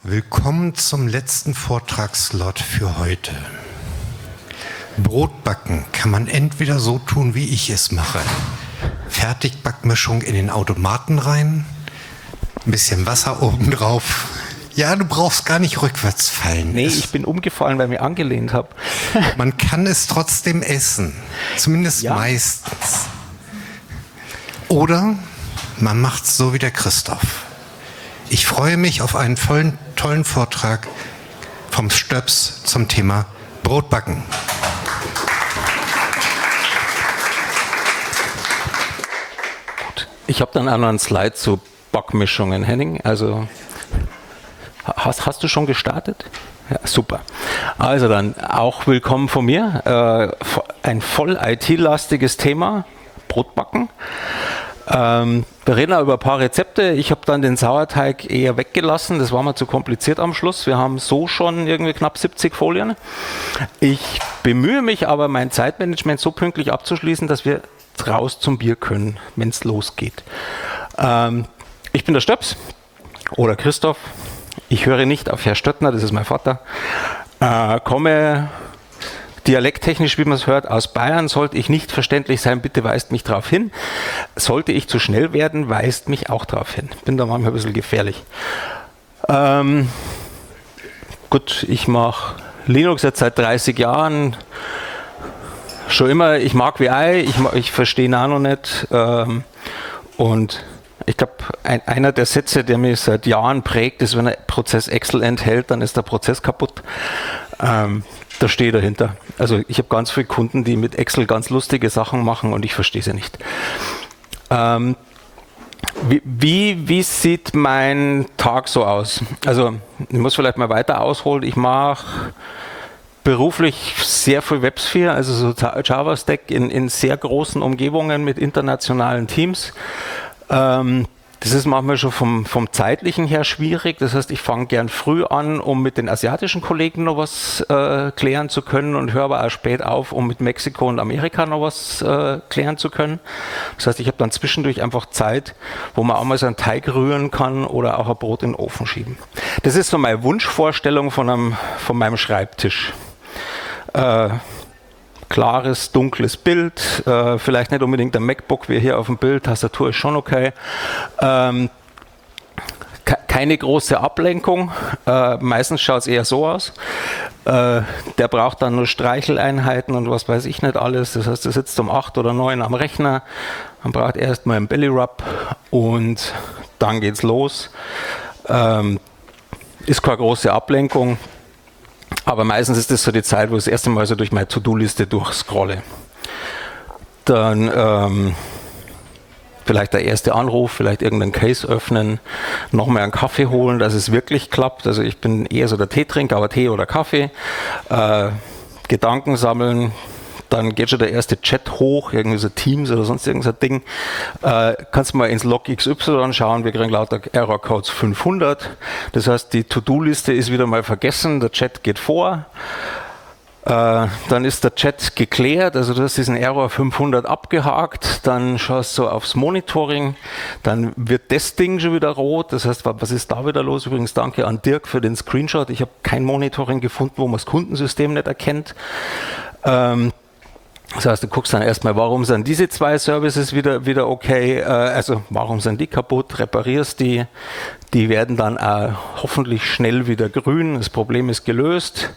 Willkommen zum letzten Vortragsslot für heute. Brotbacken kann man entweder so tun, wie ich es mache. Fertigbackmischung in den Automaten rein, ein bisschen Wasser oben drauf. Ja, du brauchst gar nicht rückwärts fallen. Nee, ich bin umgefallen, weil ich mich angelehnt habe. Man kann es trotzdem essen, zumindest meistens. Oder man macht es so wie der Christoph. Ich freue mich auf einen tollen Vortrag vom Stöps zum Thema Brotbacken. Gut. Ich habe dann auch noch einen Slide zu Backmischungen, Henning. Also hast du schon gestartet? Ja, super. Also dann auch willkommen von mir. Ein voll IT-lastiges Thema, Brotbacken. Wir reden auch über ein paar Rezepte. Ich habe dann den Sauerteig eher weggelassen. Das war mir zu kompliziert am Schluss. Wir haben so schon irgendwie knapp 70 Folien. Ich bemühe mich aber, mein Zeitmanagement so pünktlich abzuschließen, dass wir raus zum Bier können, wenn es losgeht. Ich bin der Stöps oder Christoph. Ich höre nicht auf Herr Stöttner, das ist mein Vater. Komme dialekttechnisch, wie man es hört, aus Bayern. Sollte ich nicht verständlich sein, bitte weist mich darauf hin. Sollte ich zu schnell werden, weist mich auch darauf hin. Bin da manchmal ein bisschen gefährlich. Gut, ich mache Linux jetzt seit 30 Jahren. Schon immer, ich mag WI, ich verstehe Nano nicht. Und ich glaube, einer der Sätze, der mich seit Jahren prägt, ist, wenn ein Prozess Excel enthält, dann ist der Prozess kaputt. Da stehe ich dahinter. Also ich habe ganz viele Kunden, die mit Excel ganz lustige Sachen machen und ich verstehe sie nicht. Wie sieht mein Tag so aus? Also ich muss vielleicht mal weiter ausholen. Ich mache beruflich sehr viel WebSphere, also so Java-Stack in sehr großen Umgebungen mit internationalen Teams. Das ist manchmal schon vom Zeitlichen her schwierig. Das heißt, ich fange gern früh an, um mit den asiatischen Kollegen noch was klären zu können und höre aber auch spät auf, um mit Mexiko und Amerika noch was klären zu können. Das heißt, ich habe dann zwischendurch einfach Zeit, wo man auch mal so einen Teig rühren kann oder auch ein Brot in den Ofen schieben. Das ist so meine Wunschvorstellung von meinem Schreibtisch. Klares, dunkles Bild, vielleicht nicht unbedingt ein MacBook wie hier auf dem Bild, Tastatur ist schon okay. Keine große Ablenkung, meistens schaut es eher so aus. Der braucht dann nur Streicheleinheiten und was weiß ich nicht alles. Das heißt, er sitzt um 8 oder 9 am Rechner, man braucht erstmal einen Belly Rub und dann geht's los. Ist keine große Ablenkung. Aber meistens ist das so die Zeit, wo ich das erste Mal so durch meine To-Do-Liste durchscrolle. Dann vielleicht der erste Anruf, vielleicht irgendeinen Case öffnen, nochmal einen Kaffee holen, dass es wirklich klappt. Also ich bin eher so der Teetrinker, aber Tee oder Kaffee. Gedanken sammeln. Dann geht schon der erste Chat hoch, irgendwie so Teams oder sonst irgendein Ding. Kannst du mal ins Log XY schauen, wir kriegen lauter Error-Codes 500. Das heißt, die To-Do-Liste ist wieder mal vergessen, der Chat geht vor. Dann ist der Chat geklärt, also du hast diesen Error 500 abgehakt, dann schaust du aufs Monitoring, dann wird das Ding schon wieder rot, das heißt, was ist da wieder los? Übrigens danke an Dirk für den Screenshot, ich habe kein Monitoring gefunden, wo man das Kundensystem nicht erkennt. Das heißt, du guckst dann erstmal, warum sind diese zwei Services wieder okay, also warum sind die kaputt, reparierst die werden dann hoffentlich schnell wieder grün, das Problem ist gelöst.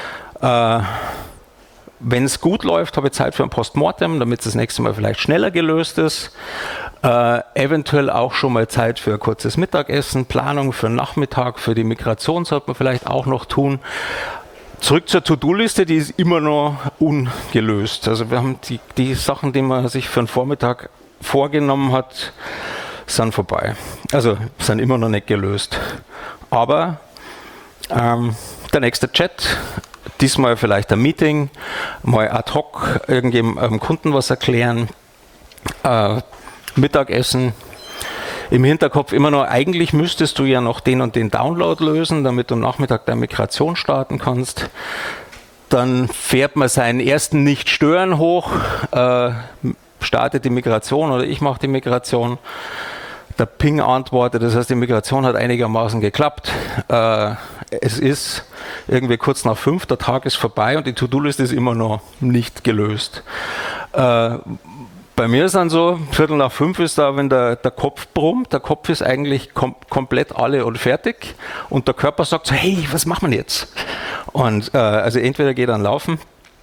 Wenn es gut läuft, habe ich Zeit für ein Postmortem, damit es das nächste Mal vielleicht schneller gelöst ist. Eventuell auch schon mal Zeit für ein kurzes Mittagessen, Planung für den Nachmittag, für die Migration sollte man vielleicht auch noch tun. Zurück zur To-Do-Liste, die ist immer noch ungelöst. Also wir haben die Sachen, die man sich für den Vormittag vorgenommen hat, sind vorbei. Also sind immer noch nicht gelöst. Aber der nächste Chat, diesmal vielleicht ein Meeting, mal ad hoc irgendjemandem Kunden was erklären, Mittagessen. Im Hinterkopf immer noch, eigentlich müsstest du ja noch den und den Download lösen, damit du am Nachmittag deine Migration starten kannst. Dann fährt man seinen ersten Nicht-Stören hoch, startet die Migration oder ich mache die Migration. der Ping antwortet, das heißt, die Migration hat einigermaßen geklappt. Es ist irgendwie kurz nach 5, der Tag ist vorbei und die To-Do-Liste ist immer noch nicht gelöst. Bei mir ist dann so, 4:45 ist da, wenn der Kopf brummt, der Kopf ist eigentlich komplett alle und fertig und der Körper sagt so, hey, was machen wir jetzt? Und also entweder geht dann laufen.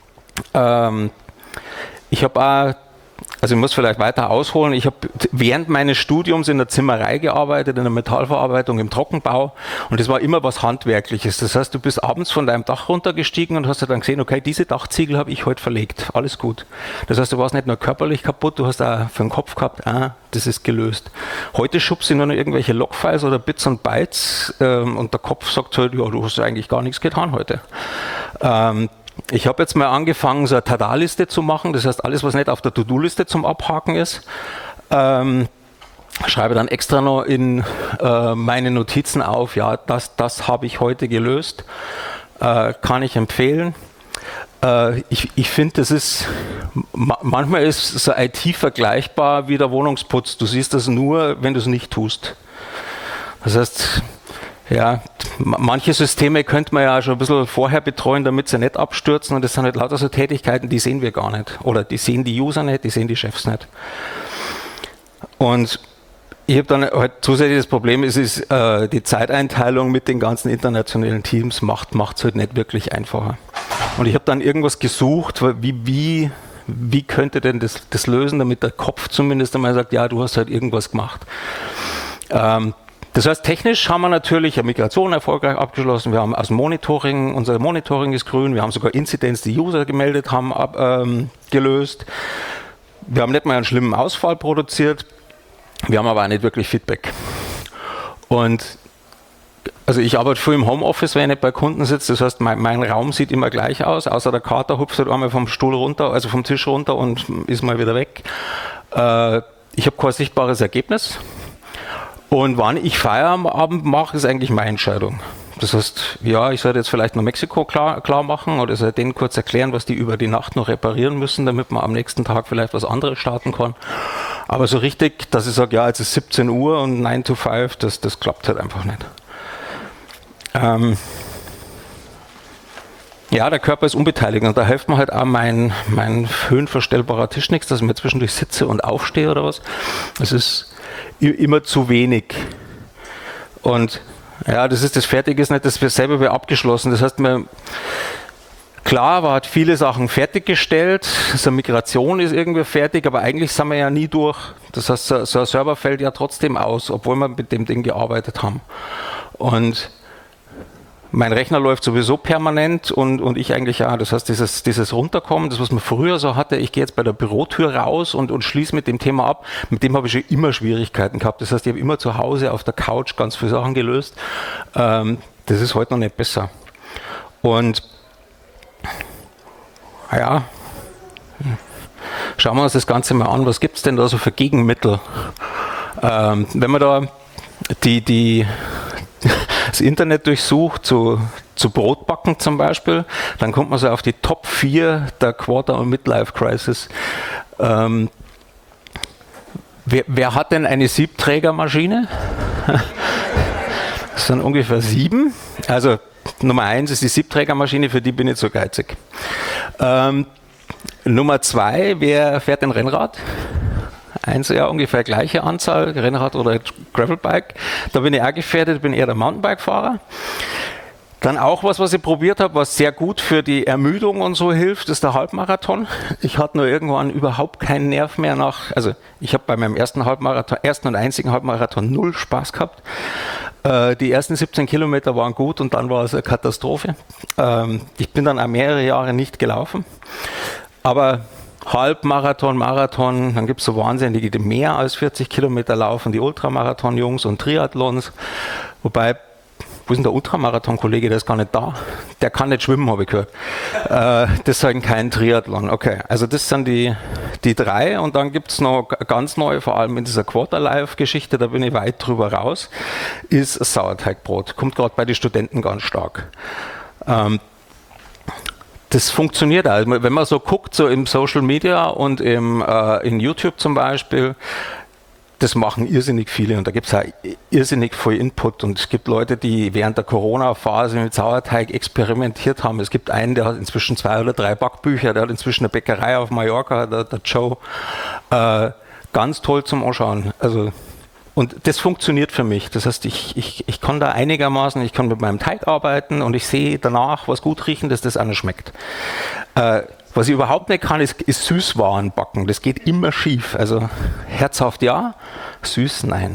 Ich habe auch, also ich muss vielleicht weiter ausholen, ich habe während meines Studiums in der Zimmerei gearbeitet, in der Metallverarbeitung, im Trockenbau und das war immer was Handwerkliches. Das heißt, du bist abends von deinem Dach runtergestiegen und hast dann gesehen, okay, diese Dachziegel habe ich heute verlegt, alles gut. Das heißt, du warst nicht nur körperlich kaputt, du hast auch für den Kopf gehabt, das ist gelöst. Heute schubst du nur noch irgendwelche Logfiles oder Bits und Bytes und der Kopf sagt halt, ja, du hast eigentlich gar nichts getan heute. Ich habe jetzt mal angefangen, so eine Tada-Liste zu machen, das heißt, alles, was nicht auf der To-Do-Liste zum Abhaken ist, schreibe dann extra noch in meine Notizen auf, ja, das habe ich heute gelöst, kann ich empfehlen. Ich finde, das ist, manchmal ist so IT vergleichbar wie der Wohnungsputz, du siehst das nur, wenn du es nicht tust. Das heißt, ja, manche Systeme könnte man ja schon ein bisschen vorher betreuen, damit sie nicht abstürzen und das sind halt lauter so Tätigkeiten, die sehen wir gar nicht. Oder die sehen die User nicht, die sehen die Chefs nicht. Und ich habe dann halt zusätzlich das Problem, es ist die Zeiteinteilung mit den ganzen internationalen Teams macht es halt nicht wirklich einfacher. Und ich habe dann irgendwas gesucht, wie könnte denn das lösen, damit der Kopf zumindest einmal sagt, ja, du hast halt irgendwas gemacht. Das heißt, technisch haben wir natürlich eine Migration erfolgreich abgeschlossen. Wir haben aus dem Monitoring, unser Monitoring ist grün. Wir haben sogar Inzidenz, die User gemeldet haben, gelöst. Wir haben nicht mal einen schlimmen Ausfall produziert. Wir haben aber auch nicht wirklich Feedback. Und also ich arbeite viel im Homeoffice, wenn ich nicht bei Kunden sitze. Das heißt, mein Raum sieht immer gleich aus, außer der Kater hupft halt einmal vom Stuhl runter, also vom Tisch runter und ist mal wieder weg. Ich habe kein sichtbares Ergebnis. Und wann ich Feierabend mache, ist eigentlich meine Entscheidung. Das heißt, ja, ich sollte jetzt vielleicht noch Mexiko klar machen oder sollte denen kurz erklären, was die über die Nacht noch reparieren müssen, damit man am nächsten Tag vielleicht was anderes starten kann. Aber so richtig, dass ich sage, ja, jetzt ist 17 Uhr und 9 to 5, das klappt halt einfach nicht. Ja, der Körper ist unbeteiligt und da hilft mir halt auch mein höhenverstellbarer Tisch nichts, dass ich mir zwischendurch sitze und aufstehe oder was. Das ist immer zu wenig. Und ja, das Fertige ist nicht, das selber wäre abgeschlossen. Das heißt, klar, man hat viele Sachen fertiggestellt, so eine Migration ist irgendwie fertig, aber eigentlich sind wir ja nie durch. Das heißt, so ein Server fällt ja trotzdem aus, obwohl wir mit dem Ding gearbeitet haben. Und mein Rechner läuft sowieso permanent und ich eigentlich auch. Das heißt, dieses Runterkommen, das was man früher so hatte, ich gehe jetzt bei der Bürotür raus und schließe mit dem Thema ab, mit dem habe ich schon immer Schwierigkeiten gehabt. Das heißt, ich habe immer zu Hause auf der Couch ganz viele Sachen gelöst. Das ist heute noch nicht besser. Und ja, schauen wir uns das Ganze mal an. Was gibt es denn da so für Gegenmittel? Wenn man da das Internet durchsucht, zu Brotbacken zum Beispiel, dann kommt man so auf die Top 4 der Quarter- und Midlife-Crisis. Wer hat denn eine Siebträgermaschine? Das sind ungefähr 7. Also Nummer 1 ist die Siebträgermaschine, für die bin ich zu geizig. Nummer 2, wer fährt ein Rennrad? 1, ja, ungefähr gleiche Anzahl, Rennrad oder Gravelbike. Da bin ich auch gefährdet, bin eher der Mountainbike-Fahrer. Dann auch was ich probiert habe, was sehr gut für die Ermüdung und so hilft, ist der Halbmarathon. Ich hatte nur irgendwann überhaupt keinen Nerv mehr also ich habe bei meinem ersten und einzigen Halbmarathon 0 Spaß gehabt. Die ersten 17 Kilometer waren gut und dann war es eine Katastrophe. Ich bin dann auch mehrere Jahre nicht gelaufen. Aber Halbmarathon, Marathon, dann gibt es so Wahnsinnige, die mehr als 40 Kilometer laufen, die Ultramarathon-Jungs und Triathlons. Wobei, wo ist denn der Ultramarathon-Kollege, der ist gar nicht da. Der kann nicht schwimmen, habe ich gehört. Das ist halt kein Triathlon. Okay, also das sind die 3 und dann gibt es noch ganz neu, vor allem in dieser Quarterlife-Geschichte, da bin ich weit drüber raus, ist Sauerteigbrot. Kommt gerade bei den Studenten ganz stark. Das funktioniert also, wenn man so guckt, so im Social Media und in YouTube zum Beispiel, das machen irrsinnig viele und da gibt es auch irrsinnig viel Input und es gibt Leute, die während der Corona-Phase mit Sauerteig experimentiert haben. Es gibt einen, der hat inzwischen 2 oder 3 Backbücher, der hat inzwischen eine Bäckerei auf Mallorca, der Joe. Ganz toll zum Anschauen. Also, und das funktioniert für mich. Das heißt, ich kann da einigermaßen, ich kann mit meinem Teig arbeiten und ich sehe danach, was gut riechen, dass das auch noch schmeckt. Was ich überhaupt nicht kann, ist Süßwaren backen. Das geht immer schief. Also herzhaft ja, süß nein.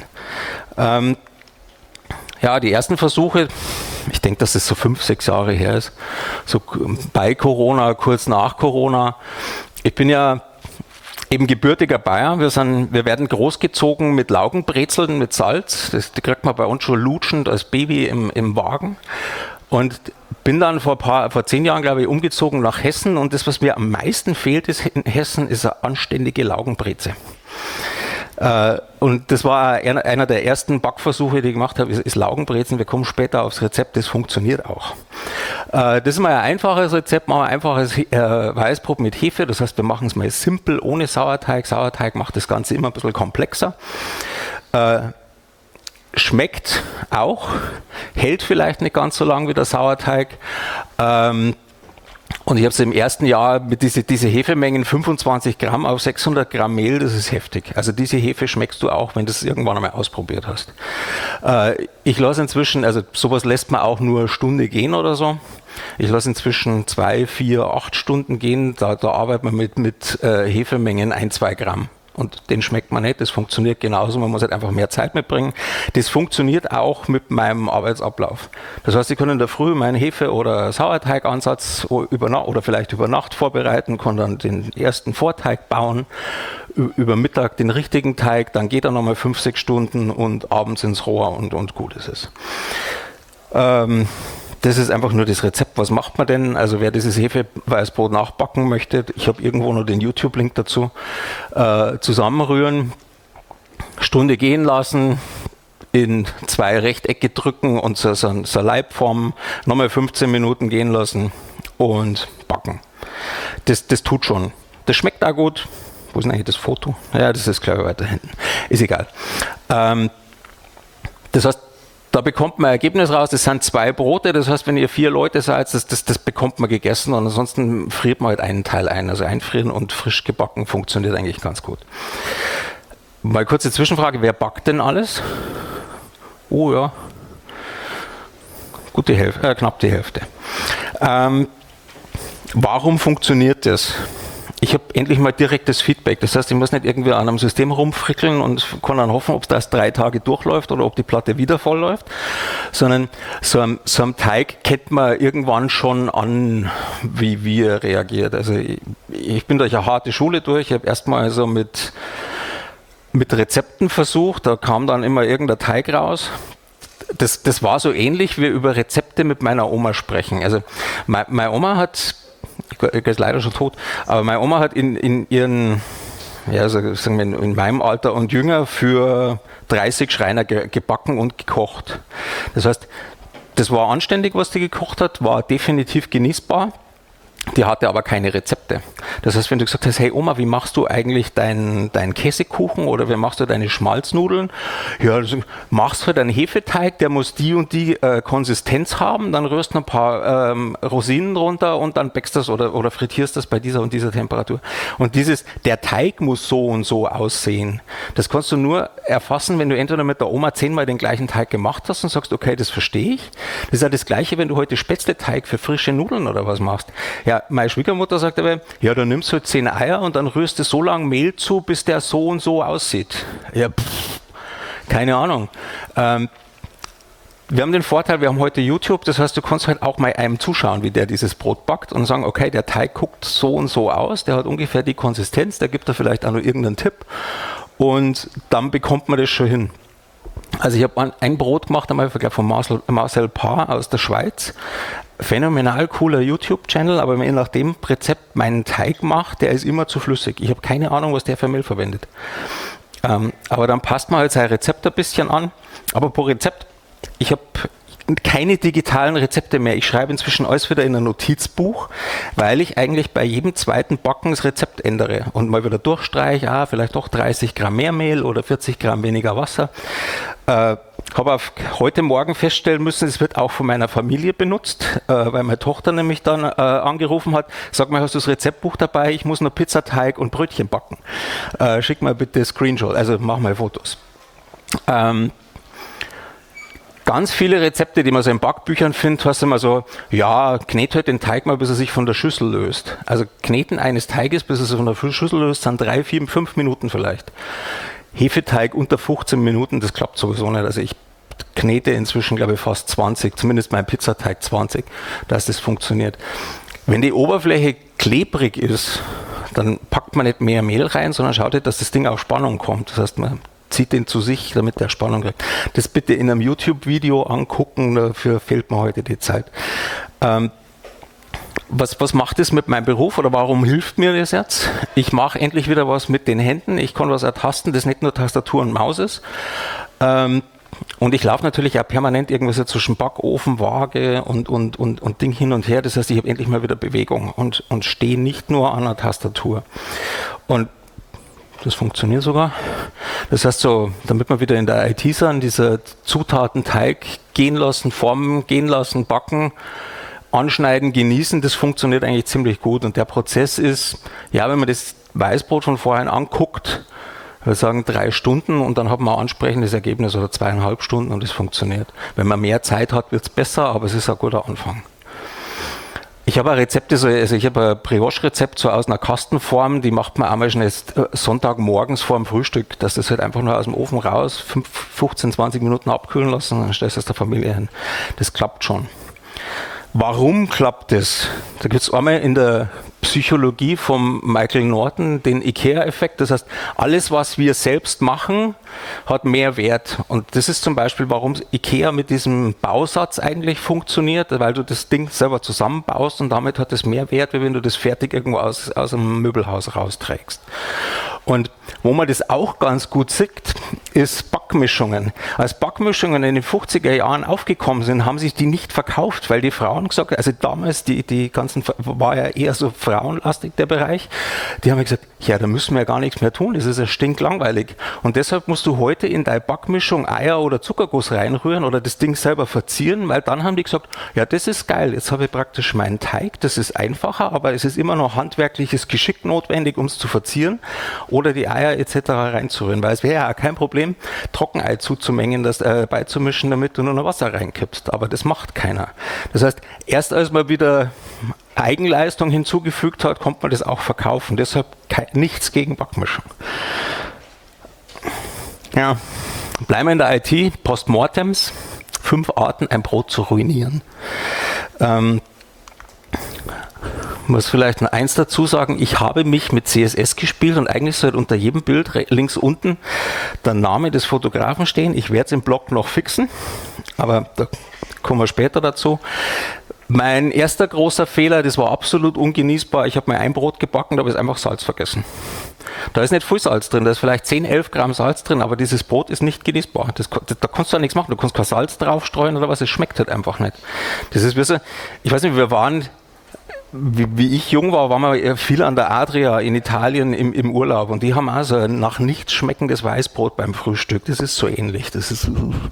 Ja, die ersten Versuche, ich denke, dass das so 5, 6 Jahre her ist, so bei Corona, kurz nach Corona. Ich bin ja eben gebürtiger Bayer. Wir werden großgezogen mit Laugenbrezeln, mit Salz. Die kriegt man bei uns schon lutschend als Baby im Wagen. Und bin dann vor 10 Jahren, glaube ich, umgezogen nach Hessen. Und das, was mir am meisten fehlt in Hessen, ist eine anständige Laugenbreze. Und das war einer der ersten Backversuche, die ich gemacht habe, ist Laugenbrezen. Wir kommen später aufs Rezept, das funktioniert auch. Das ist mal ein einfaches Rezept, mal ein einfaches Weißbrot mit Hefe. Das heißt, wir machen es mal simpel, ohne Sauerteig. Sauerteig macht das Ganze immer ein bisschen komplexer. Schmeckt auch, hält vielleicht nicht ganz so lang wie der Sauerteig. Und ich habe es im ersten Jahr mit diese Hefemengen 25 Gramm auf 600 Gramm Mehl, das ist heftig. Also diese Hefe schmeckst du auch, wenn du es irgendwann einmal ausprobiert hast. Ich lasse inzwischen, also sowas lässt man auch nur eine Stunde gehen oder so. Ich lasse inzwischen 2, 4, 8 Stunden gehen. Da arbeitet man mit Hefemengen 1, 2 Gramm. Und den schmeckt man nicht, das funktioniert genauso, man muss halt einfach mehr Zeit mitbringen. Das funktioniert auch mit meinem Arbeitsablauf. Das heißt, ich kann in der Früh meinen Hefe- oder Sauerteigansatz oder vielleicht über Nacht vorbereiten, kann dann den ersten Vorteig bauen, über Mittag den richtigen Teig, dann geht er nochmal 5, 6 Stunden und abends ins Rohr und gut ist es. Das ist einfach nur das Rezept. Was macht man denn? Also wer dieses Hefeweißbrot nachbacken möchte, ich habe irgendwo noch den YouTube-Link dazu, zusammenrühren, Stunde gehen lassen, in 2 Rechtecke drücken und so Leibform, nochmal 15 Minuten gehen lassen und backen. Das tut schon. Das schmeckt auch gut. Wo ist denn eigentlich das Foto? Ja, das ist gleich weiter hinten. Ist egal. Das heißt, da bekommt man ein Ergebnis raus, das sind 2 Brote, das heißt, wenn ihr 4 Leute seid, das bekommt man gegessen und ansonsten friert man halt einen Teil ein. Also einfrieren und frisch gebacken funktioniert eigentlich ganz gut. Mal kurze Zwischenfrage, wer backt denn alles? Oh ja, gut die Hälfte, knapp die Hälfte. Warum funktioniert das? Ich habe endlich mal direktes Feedback. Das heißt, ich muss nicht irgendwie an einem System rumfrickeln und kann dann hoffen, ob das 3 Tage durchläuft oder ob die Platte wieder voll läuft, sondern so ein Teig kennt man irgendwann schon an, wie er reagiert. Also ich bin durch eine harte Schule durch. Ich habe erstmal so mit Rezepten versucht, da kam dann immer irgendein Teig raus. Das war so ähnlich wie über Rezepte mit meiner Oma sprechen. Also meine Oma hat, ich ist leider schon tot, aber meine Oma hat in ihren, ja, also sagen wir in meinem Alter und jünger für 30 Schreiner gebacken und gekocht. Das heißt, das war anständig, was die gekocht hat, war definitiv genießbar. Die hatte aber keine Rezepte. Das heißt, wenn du gesagt hast, hey Oma, wie machst du eigentlich deinen Käsekuchen oder wie machst du deine Schmalznudeln? Ja, also machst du deinen Hefeteig, der muss die und die Konsistenz haben, dann rührst du ein paar Rosinen drunter und dann backst das oder frittierst das bei dieser und dieser Temperatur. Und der Teig muss so und so aussehen. Das kannst du nur erfassen, wenn du entweder mit der Oma 10-mal den gleichen Teig gemacht hast und sagst, okay, das verstehe ich. Das ist ja das Gleiche, wenn du heute Spätzleteig für frische Nudeln oder was machst. Ja, meine Schwiegermutter sagt aber, ja, dann nimmst du halt 10 Eier und dann rührst du so lange Mehl zu, bis der so und so aussieht. Ja, keine Ahnung. Wir haben den Vorteil, wir haben heute YouTube, das heißt, du kannst halt auch mal einem zuschauen, wie der dieses Brot backt und sagen, okay, der Teig guckt so und so aus, der hat ungefähr die Konsistenz, der gibt da vielleicht auch noch irgendeinen Tipp und dann bekommt man das schon hin. Also ich habe ein Brot gemacht, einmal von Marcel Paar aus der Schweiz. Phänomenal cooler YouTube-Channel, aber wenn ich nach dem Rezept meinen Teig mache, der ist immer zu flüssig. Ich habe keine Ahnung, was der für Mehl verwendet. Aber dann passt man halt sein Rezept ein bisschen an. Aber pro Rezept, ich habe keine digitalen Rezepte mehr. Ich schreibe inzwischen alles wieder in ein Notizbuch, weil ich eigentlich bei jedem zweiten Backen das Rezept ändere und mal wieder durchstreiche, vielleicht doch 30 Gramm mehr Mehl oder 40 Gramm weniger Wasser. Habe auf heute Morgen feststellen müssen, es wird auch von meiner Familie benutzt, weil meine Tochter nämlich dann angerufen hat, sag mal, hast du das Rezeptbuch dabei? Ich muss nur Pizzateig und Brötchen backen. Schick mal bitte Screenshot, also mach mal Fotos. Ganz viele Rezepte, die man so in Backbüchern findet, hast du immer so, ja, knet halt den Teig mal, bis er sich von der Schüssel löst. Also Kneten eines Teiges, bis er sich von der Schüssel löst, sind 3, 4, 5 Minuten vielleicht. Hefeteig unter 15 Minuten, das klappt sowieso nicht. Also ich knete inzwischen, glaube ich, fast 20, zumindest mein Pizzateig 20, dass das funktioniert. Wenn die Oberfläche klebrig ist, dann packt man nicht mehr Mehl rein, sondern schaut halt, dass das Ding auf Spannung kommt. Das heißt, man zieht den zu sich, damit der Spannung kriegt. Das bitte in einem YouTube-Video angucken, dafür fehlt mir heute die Zeit. Was macht es mit meinem Beruf oder warum hilft mir das jetzt? Ich mache endlich wieder was mit den Händen, ich kann was ertasten, das nicht nur Tastatur und Maus ist. Und ich laufe natürlich auch permanent irgendwas zwischen Backofen, Waage und Ding hin und her. Das heißt, ich habe endlich mal wieder Bewegung und stehe nicht nur an der Tastatur. Und das funktioniert sogar. Das heißt so, damit wir wieder in der IT sind, dieser Zutatenteig gehen lassen, formen, gehen lassen, backen, anschneiden, genießen, das funktioniert eigentlich ziemlich gut. Und der Prozess ist, ja, wenn man das Weißbrot von vorhin anguckt, wir sagen 3 Stunden und dann hat man ein ansprechendes Ergebnis oder 2,5 Stunden und es funktioniert. Wenn man mehr Zeit hat, wird es besser, aber es ist ein guter Anfang. Ich habe Rezepte, also ich habe ein Brioche-Rezept so aus einer Kastenform, die macht man einmal schnell Sonntagmorgens vor dem Frühstück, dass das halt einfach nur aus dem Ofen raus, 15, 20 Minuten abkühlen lassen und dann stellst du es der Familie hin. Das klappt schon. Warum klappt das? Da gibt es einmal in der Psychologie von Michael Norton den IKEA-Effekt. Das heißt, alles, was wir selbst machen, hat mehr Wert. Und das ist zum Beispiel, warum IKEA mit diesem Bausatz eigentlich funktioniert, weil du das Ding selber zusammenbaust und damit hat es mehr Wert, wie wenn du das fertig irgendwo aus einem Möbelhaus rausträgst. Und wo man das auch ganz gut sieht, ist Backmischungen. Als Backmischungen in den 50er Jahren aufgekommen sind, haben sich die nicht verkauft, weil die Frauen gesagt haben, also damals die ganzen, war ja eher so frauenlastig der Bereich, die haben gesagt, ja, da müssen wir ja gar nichts mehr tun, das ist ja stinklangweilig. Und deshalb musst du heute in deine Backmischung Eier oder Zuckerguss reinrühren oder das Ding selber verzieren, weil dann haben die gesagt, ja, das ist geil, jetzt habe ich praktisch meinen Teig, das ist einfacher, aber es ist immer noch handwerkliches Geschick notwendig, um es zu verzieren oder die Eier etc. reinzurühren, weil es wäre ja kein Problem, Trockenei zuzumengen, beizumischen, damit du nur noch Wasser reinkippst, aber das macht keiner. Das heißt, erst als man wieder Eigenleistung hinzugefügt hat, konnte man das auch verkaufen, deshalb nichts gegen Backmischung. Ja, bleiben wir in der IT, Postmortems, 5 Arten, ein Brot zu ruinieren. Muss vielleicht noch eins dazu sagen, ich habe mich mit CSS gespielt und eigentlich sollte unter jedem Bild links unten der Name des Fotografen stehen. Ich werde es im Blog noch fixen, aber da kommen wir später dazu. Mein erster großer Fehler, das war absolut ungenießbar, ich habe mir ein Brot gebacken, da habe ich einfach Salz vergessen. Da ist nicht viel Salz drin, da ist vielleicht 10, 11 Gramm Salz drin, aber dieses Brot ist nicht genießbar. Da kannst du ja nichts machen, du kannst kein Salz draufstreuen oder was, es schmeckt halt einfach nicht. Das ist, ich weiß nicht, wir waren... Wie ich jung war, waren wir viel an der Adria in Italien im Urlaub und die haben also nach nichts schmeckendes Weißbrot beim Frühstück. Das ist so ähnlich. Das ist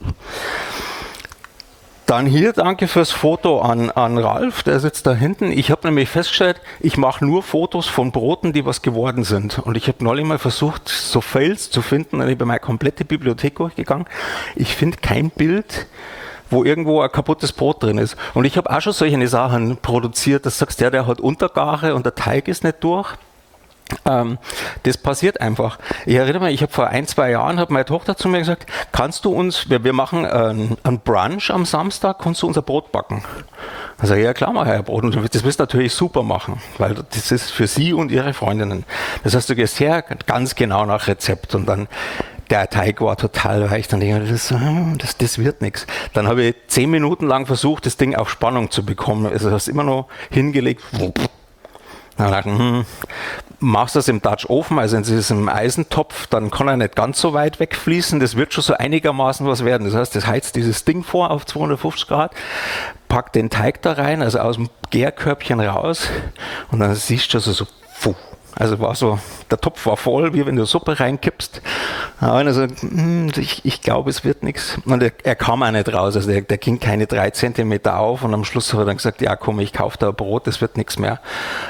Dann hier, danke fürs Foto an Ralf, der sitzt da hinten. Ich habe nämlich festgestellt, ich mache nur Fotos von Broten, die was geworden sind. Und ich habe neulich mal versucht, so Fails zu finden und ich bin meine komplette Bibliothek durchgegangen. Ich finde kein Bild, wo irgendwo ein kaputtes Brot drin ist. Und ich habe auch schon solche Sachen produziert, das sagst der hat Untergare und der Teig ist nicht durch. Das passiert einfach. Ich erinnere mich, ich habe vor 1, 2 Jahren, hat meine Tochter zu mir gesagt, kannst du uns, wir machen einen Brunch am Samstag, kannst du unser Brot backen? Also ja klar, mache ich ein Brot. Und das wirst du natürlich super machen, weil das ist für sie und ihre Freundinnen. Das heißt, du gehst her, ganz genau nach Rezept und dann der Teig war total weich, dann denke ich, das wird nichts. Dann habe ich 10 Minuten lang versucht, das Ding auf Spannung zu bekommen. Also hast immer noch hingelegt, Dann habe ich gedacht, machst du das im Dutch Oven, also in diesem Eisentopf, dann kann er nicht ganz so weit wegfließen, das wird schon so einigermaßen was werden. Das heißt, das heizt dieses Ding vor auf 250 Grad, packt den Teig da rein, also aus dem Gärkörbchen raus und dann siehst du so, puh. Also war so, der Topf war voll, wie wenn du Suppe reinkippst. Also, ich glaube, es wird nichts. Und er kam auch nicht raus, also der ging keine 3 Zentimeter auf und am Schluss hat er dann gesagt, ja komm, ich kaufe da ein Brot, das wird nichts mehr.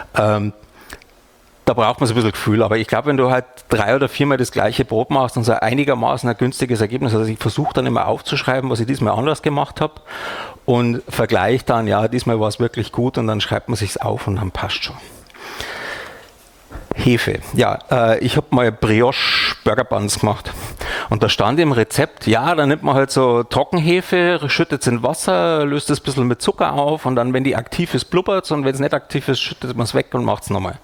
Da braucht man so ein bisschen Gefühl, aber ich glaube, wenn du halt 3 oder 4 Mal das gleiche Brot machst und so einigermaßen ein günstiges Ergebnis, also ich versuche dann immer aufzuschreiben, was ich diesmal anders gemacht habe und vergleiche dann, ja, diesmal war es wirklich gut und dann schreibt man sich's auf und dann passt schon. Hefe. Ja, ich habe mal Brioche Burger Buns gemacht und da stand im Rezept, ja, da nimmt man halt so Trockenhefe, schüttet es in Wasser, löst es ein bisschen mit Zucker auf und dann, wenn die aktiv ist, blubbert es und wenn es nicht aktiv ist, schüttet man es weg und macht es nochmal.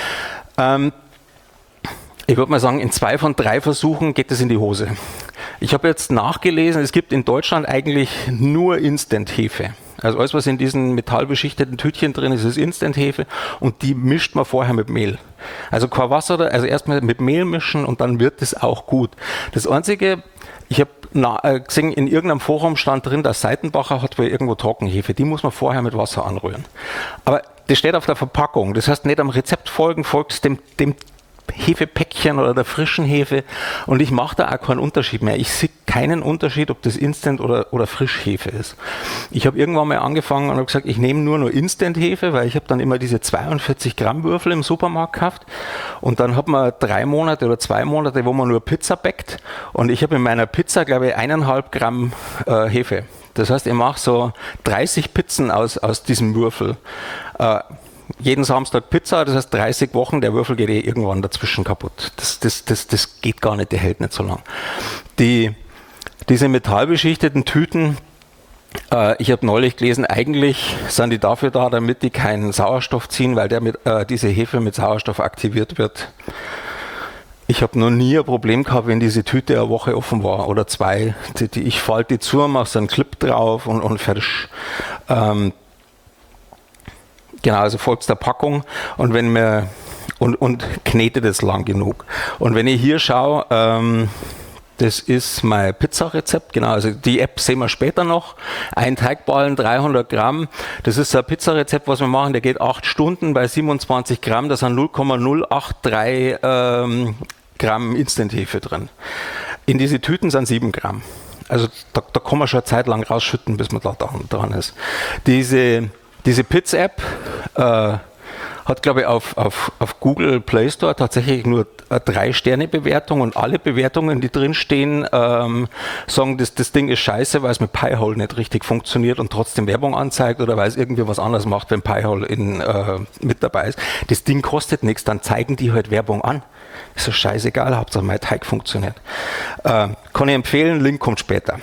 Ich würde mal sagen, in 2 von 3 Versuchen geht es in die Hose. Ich habe jetzt nachgelesen, es gibt in Deutschland eigentlich nur Instant-Hefe. Also alles, was in diesen metallbeschichteten Tütchen drin ist, ist Instant-Hefe und die mischt man vorher mit Mehl. Also kein Wasser, also erstmal mit Mehl mischen und dann wird es auch gut. Das Einzige, ich habe gesehen, in irgendeinem Forum stand drin, dass Seitenbacher hat wohl irgendwo Trockenhefe. Die muss man vorher mit Wasser anrühren. Aber das steht auf der Verpackung. Das heißt, nicht am Rezept folgen, folgst dem Hefepäckchen oder der frischen Hefe und ich mache da auch keinen Unterschied mehr. Ich sehe keinen Unterschied, ob das Instant oder Frischhefe ist. Ich habe irgendwann mal angefangen und habe gesagt, ich nehme nur Instant-Hefe, weil ich habe dann immer diese 42 Gramm Würfel im Supermarkt gekauft und dann hat man 3 Monate oder 2 Monate, wo man nur Pizza backt und ich habe in meiner Pizza, glaube ich, 1,5 Gramm Hefe. Das heißt, ich mache so 30 Pizzen aus diesem Würfel. Jeden Samstag Pizza, das heißt 30 Wochen, der Würfel geht irgendwann dazwischen kaputt. Das geht gar nicht, der hält nicht so lang. Diese metallbeschichteten Tüten, ich habe neulich gelesen, eigentlich sind die dafür da, damit die keinen Sauerstoff ziehen, weil diese Hefe mit Sauerstoff aktiviert wird. Ich habe noch nie ein Problem gehabt, wenn diese Tüte eine Woche offen war oder 2. Ich falte die zu, mache so einen Clip drauf und fertig. Genau, also folgt der Packung und wenn wir und knete das lang genug. Und wenn ich hier schaue, das ist mein Pizzarezept, genau, also die App sehen wir später noch. Ein Teigballen, 300 Gramm, das ist ein Pizzarezept, was wir machen, der geht 8 Stunden bei 27 Gramm, da sind 0,083 Gramm Instant-Hefe drin. In diese Tüten sind 7 Gramm. Also da kann man schon eine Zeit lang rausschütten, bis man da dran ist. Diese Pizza-App hat, glaube ich, auf Google Play Store tatsächlich nur 3-Sterne-Bewertung und alle Bewertungen, die drinstehen, sagen, das Ding ist scheiße, weil es mit Pi-hole nicht richtig funktioniert und trotzdem Werbung anzeigt oder weil es irgendwie was anderes macht, wenn Pi-hole mit dabei ist. Das Ding kostet nichts, dann zeigen die halt Werbung an. Ist so scheißegal, Hauptsache mein Teig funktioniert. Kann ich empfehlen, Link kommt später.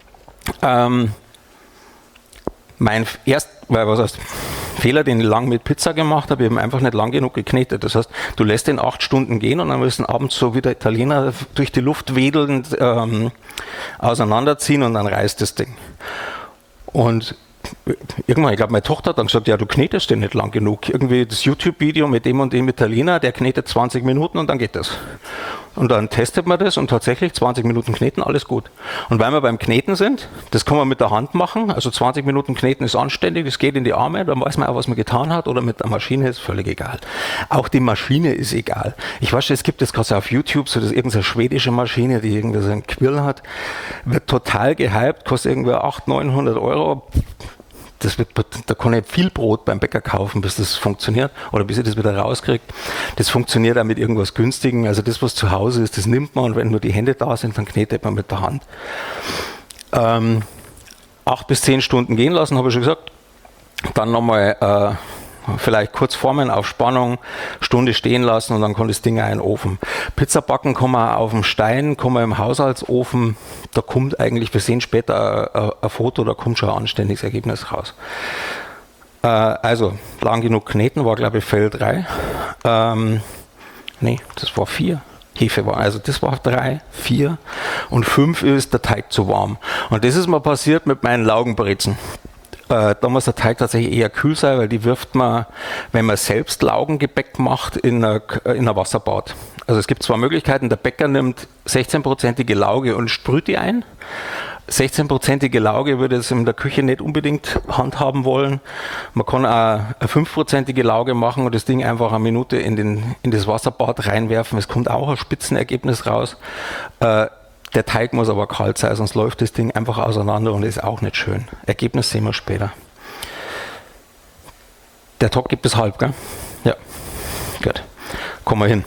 Fehler, den ich lang mit Pizza gemacht habe, ich habe einfach nicht lang genug geknetet. Das heißt, du lässt den 8 Stunden gehen und dann müssen abends so wie der Italiener durch die Luft wedelnd auseinanderziehen und dann reißt das Ding. Und irgendwann, ich glaube, meine Tochter hat dann gesagt, ja, du knetest den nicht lang genug. Irgendwie das YouTube-Video mit dem und dem Italiener, der knetet 20 Minuten und dann geht das. Und dann testet man das und tatsächlich 20 Minuten kneten, alles gut. Und weil wir beim Kneten sind, das kann man mit der Hand machen, also 20 Minuten kneten ist anständig, das geht in die Arme, dann weiß man auch, was man getan hat, oder mit der Maschine ist völlig egal. Auch die Maschine ist egal. Ich weiß, es gibt das gerade auf YouTube, so das irgendeine schwedische Maschine, die irgendwie so einen Quill hat, wird total gehypt, kostet irgendwie 800-900 Euro. Da kann ich viel Brot beim Bäcker kaufen, bis das funktioniert oder bis ich das wieder rauskriege. Das funktioniert auch mit irgendwas Günstigem. Also das, was zu Hause ist, das nimmt man und wenn nur die Hände da sind, dann knetet man mit der Hand. 8 bis 10 Stunden gehen lassen, habe ich schon gesagt. Dann nochmal vielleicht kurz formen auf Spannung, Stunde stehen lassen und dann kommt das Ding auch in den Ofen. Pizza backen kann man auf dem Stein, kann man im Haushaltsofen, da kommt eigentlich, wir sehen später ein Foto, da kommt schon ein anständiges Ergebnis raus. Also, lang genug kneten war, glaube ich, Feld 3. Nee, das war 4. Hefe war, also das war 3, 4 und 5 ist der Teig zu warm. Und das ist mal passiert mit meinen Laugenbrezen. Da muss der Teig tatsächlich eher kühl sein, weil die wirft man, wenn man selbst Laugengebäck macht, in ein Wasserbad. Also es gibt zwei Möglichkeiten. Der Bäcker nimmt 16%ige Lauge und sprüht die ein. 16%ige Lauge würde es in der Küche nicht unbedingt handhaben wollen. Man kann auch eine 5%ige Lauge machen und das Ding einfach eine Minute in das Wasserbad reinwerfen. Es kommt auch ein Spitzenergebnis raus. Der Teig muss aber kalt sein, sonst läuft das Ding einfach auseinander und ist auch nicht schön. Ergebnis sehen wir später. Der Tag gibt es halb, gell? Ja, gut. Kommen wir hin.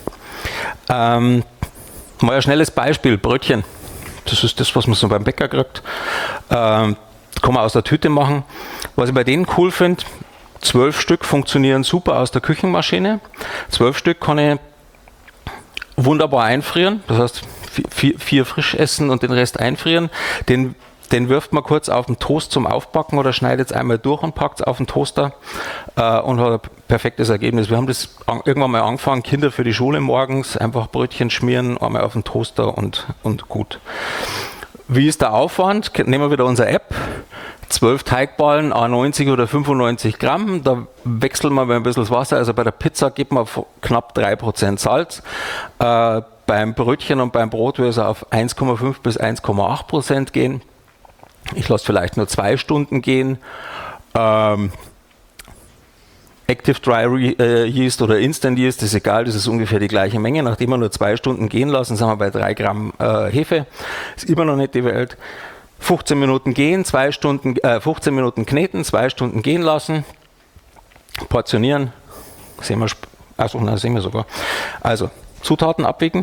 Mal ein schnelles Beispiel, Brötchen. Das ist das, was man so beim Bäcker kriegt. Kann man aus der Tüte machen. Was ich bei denen cool finde, 12 Stück funktionieren super aus der Küchenmaschine. 12 Stück kann ich wunderbar einfrieren. Das heißt, 4 frisch essen und den Rest einfrieren. Den wirft man kurz auf den Toast zum Aufbacken oder schneidet es einmal durch und packt es auf den Toaster und hat ein perfektes Ergebnis. Wir haben das irgendwann mal angefangen, Kinder für die Schule morgens, einfach Brötchen schmieren, einmal auf den Toaster und gut. Wie ist der Aufwand? Nehmen wir wieder unsere App. 12 Teigballen, 90 oder 95 Gramm. Da wechseln wir ein bisschen das Wasser. Also bei der Pizza gibt man knapp 3% Salz. Beim Brötchen und beim Brot würde es auf 1,5 bis 1,8% gehen. Ich lasse vielleicht nur 2 Stunden gehen. Active Dry Yeast oder Instant Yeast ist egal, das ist ungefähr die gleiche Menge. Nachdem wir nur 2 Stunden gehen lassen, sind wir bei 3 Gramm Hefe. Ist immer noch nicht die Welt. 15 Minuten gehen, 15 Minuten kneten, 2 Stunden gehen lassen, portionieren. Sehen wir sogar. Also Zutaten abwiegen.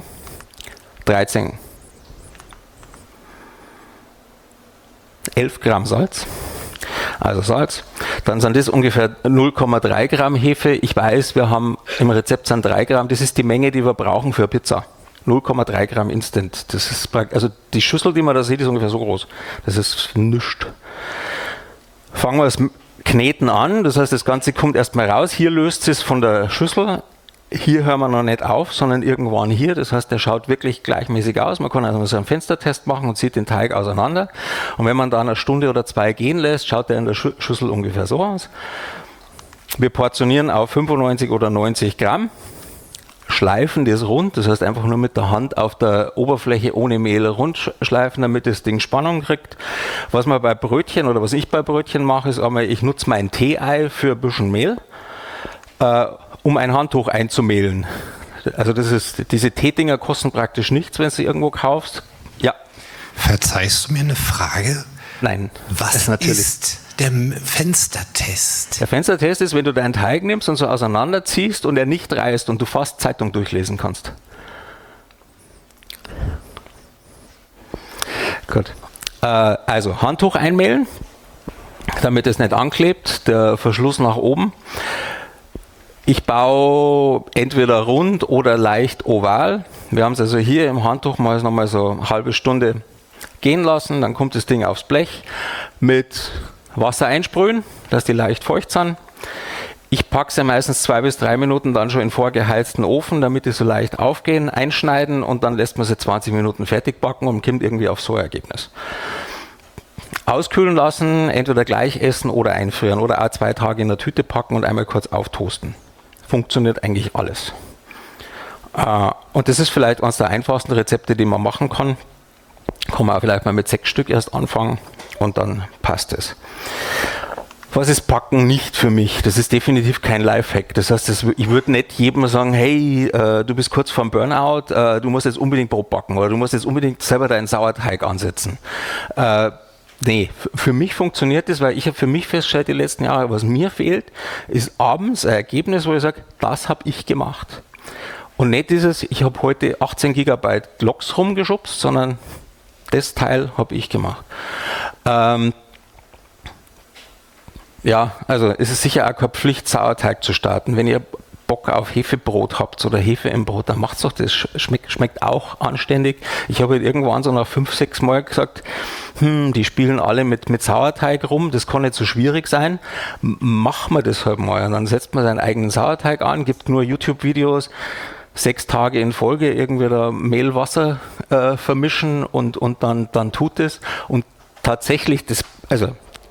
11 Gramm Salz. Also Salz. Dann sind das ungefähr 0,3 Gramm Hefe. Ich weiß, wir haben im Rezept sind 3 Gramm. Das ist die Menge, die wir brauchen für Pizza. 0,3 Gramm Instant. Das ist also die Schüssel, die man da sieht, ist ungefähr so groß. Das ist nichts. Fangen wir das Kneten an. Das heißt, das Ganze kommt erstmal raus. Hier löst es von der Schüssel. Hier hören wir noch nicht auf, sondern irgendwann hier. Das heißt, der schaut wirklich gleichmäßig aus. Man kann also so einen Fenstertest machen und zieht den Teig auseinander. Und wenn man da eine Stunde oder 2 gehen lässt, schaut der in der Schüssel ungefähr so aus. Wir portionieren auf 95 oder 90 Gramm, schleifen das rund. Das heißt, einfach nur mit der Hand auf der Oberfläche ohne Mehl rund schleifen, damit das Ding Spannung kriegt. Was man bei Brötchen oder was ich bei Brötchen mache, ist einmal, ich nutze mein Tee-Ei für ein bisschen Mehl. Um ein Handtuch einzumehlen. Also diese Teedinger kosten praktisch nichts, wenn du sie irgendwo kaufst. Ja. Verzeihst du mir eine Frage? Nein. Was ist der Fenstertest? Der Fenstertest ist, wenn du deinen Teig nimmst und so auseinanderziehst und er nicht reißt und du fast Zeitung durchlesen kannst. Gut. Also Handtuch einmehlen, damit es nicht anklebt, der Verschluss nach oben. Ich baue entweder rund oder leicht oval. Wir haben es also hier im Handtuch mal nochmal so eine halbe Stunde gehen lassen. Dann kommt das Ding aufs Blech mit Wasser einsprühen, dass die leicht feucht sind. Ich packe sie meistens 2 bis 3 Minuten dann schon in vorgeheizten Ofen, damit die so leicht aufgehen, einschneiden und dann lässt man sie 20 Minuten fertig backen und kommt irgendwie auf so ein Ergebnis. Auskühlen lassen, entweder gleich essen oder einfrieren oder auch 2 Tage in der Tüte packen und einmal kurz auftoasten. Funktioniert eigentlich alles. Und das ist vielleicht eines der einfachsten Rezepte, die man machen kann. Kann man auch vielleicht mal mit 6 Stück erst anfangen und dann passt es. Was ist Backen nicht für mich? Das ist definitiv kein Lifehack. Das heißt, ich würde nicht jedem sagen, hey, du bist kurz vorm Burnout, du musst jetzt unbedingt Brot backen oder du musst jetzt unbedingt selber deinen Sauerteig ansetzen. Nee, für mich funktioniert das, weil ich habe für mich festgestellt, die letzten Jahre, was mir fehlt, ist abends ein Ergebnis, wo ich sage, das habe ich gemacht. Und nicht dieses, ich habe heute 18 GB Loks rumgeschubst, sondern das Teil habe ich gemacht. Ja, also es ist sicher auch keine Pflicht, Sauerteig zu starten. Wenn ihr Bock auf Hefebrot habt oder Hefe im Brot, dann macht's doch das. Schmeckt auch anständig. Ich habe irgendwann so nach 5, 6 Mal gesagt, die spielen alle mit Sauerteig rum, das kann nicht so schwierig sein. Machen wir das halt mal. Und dann setzt man seinen eigenen Sauerteig an, gibt nur YouTube-Videos, 6 Tage in Folge irgendwie da Mehl, Wasser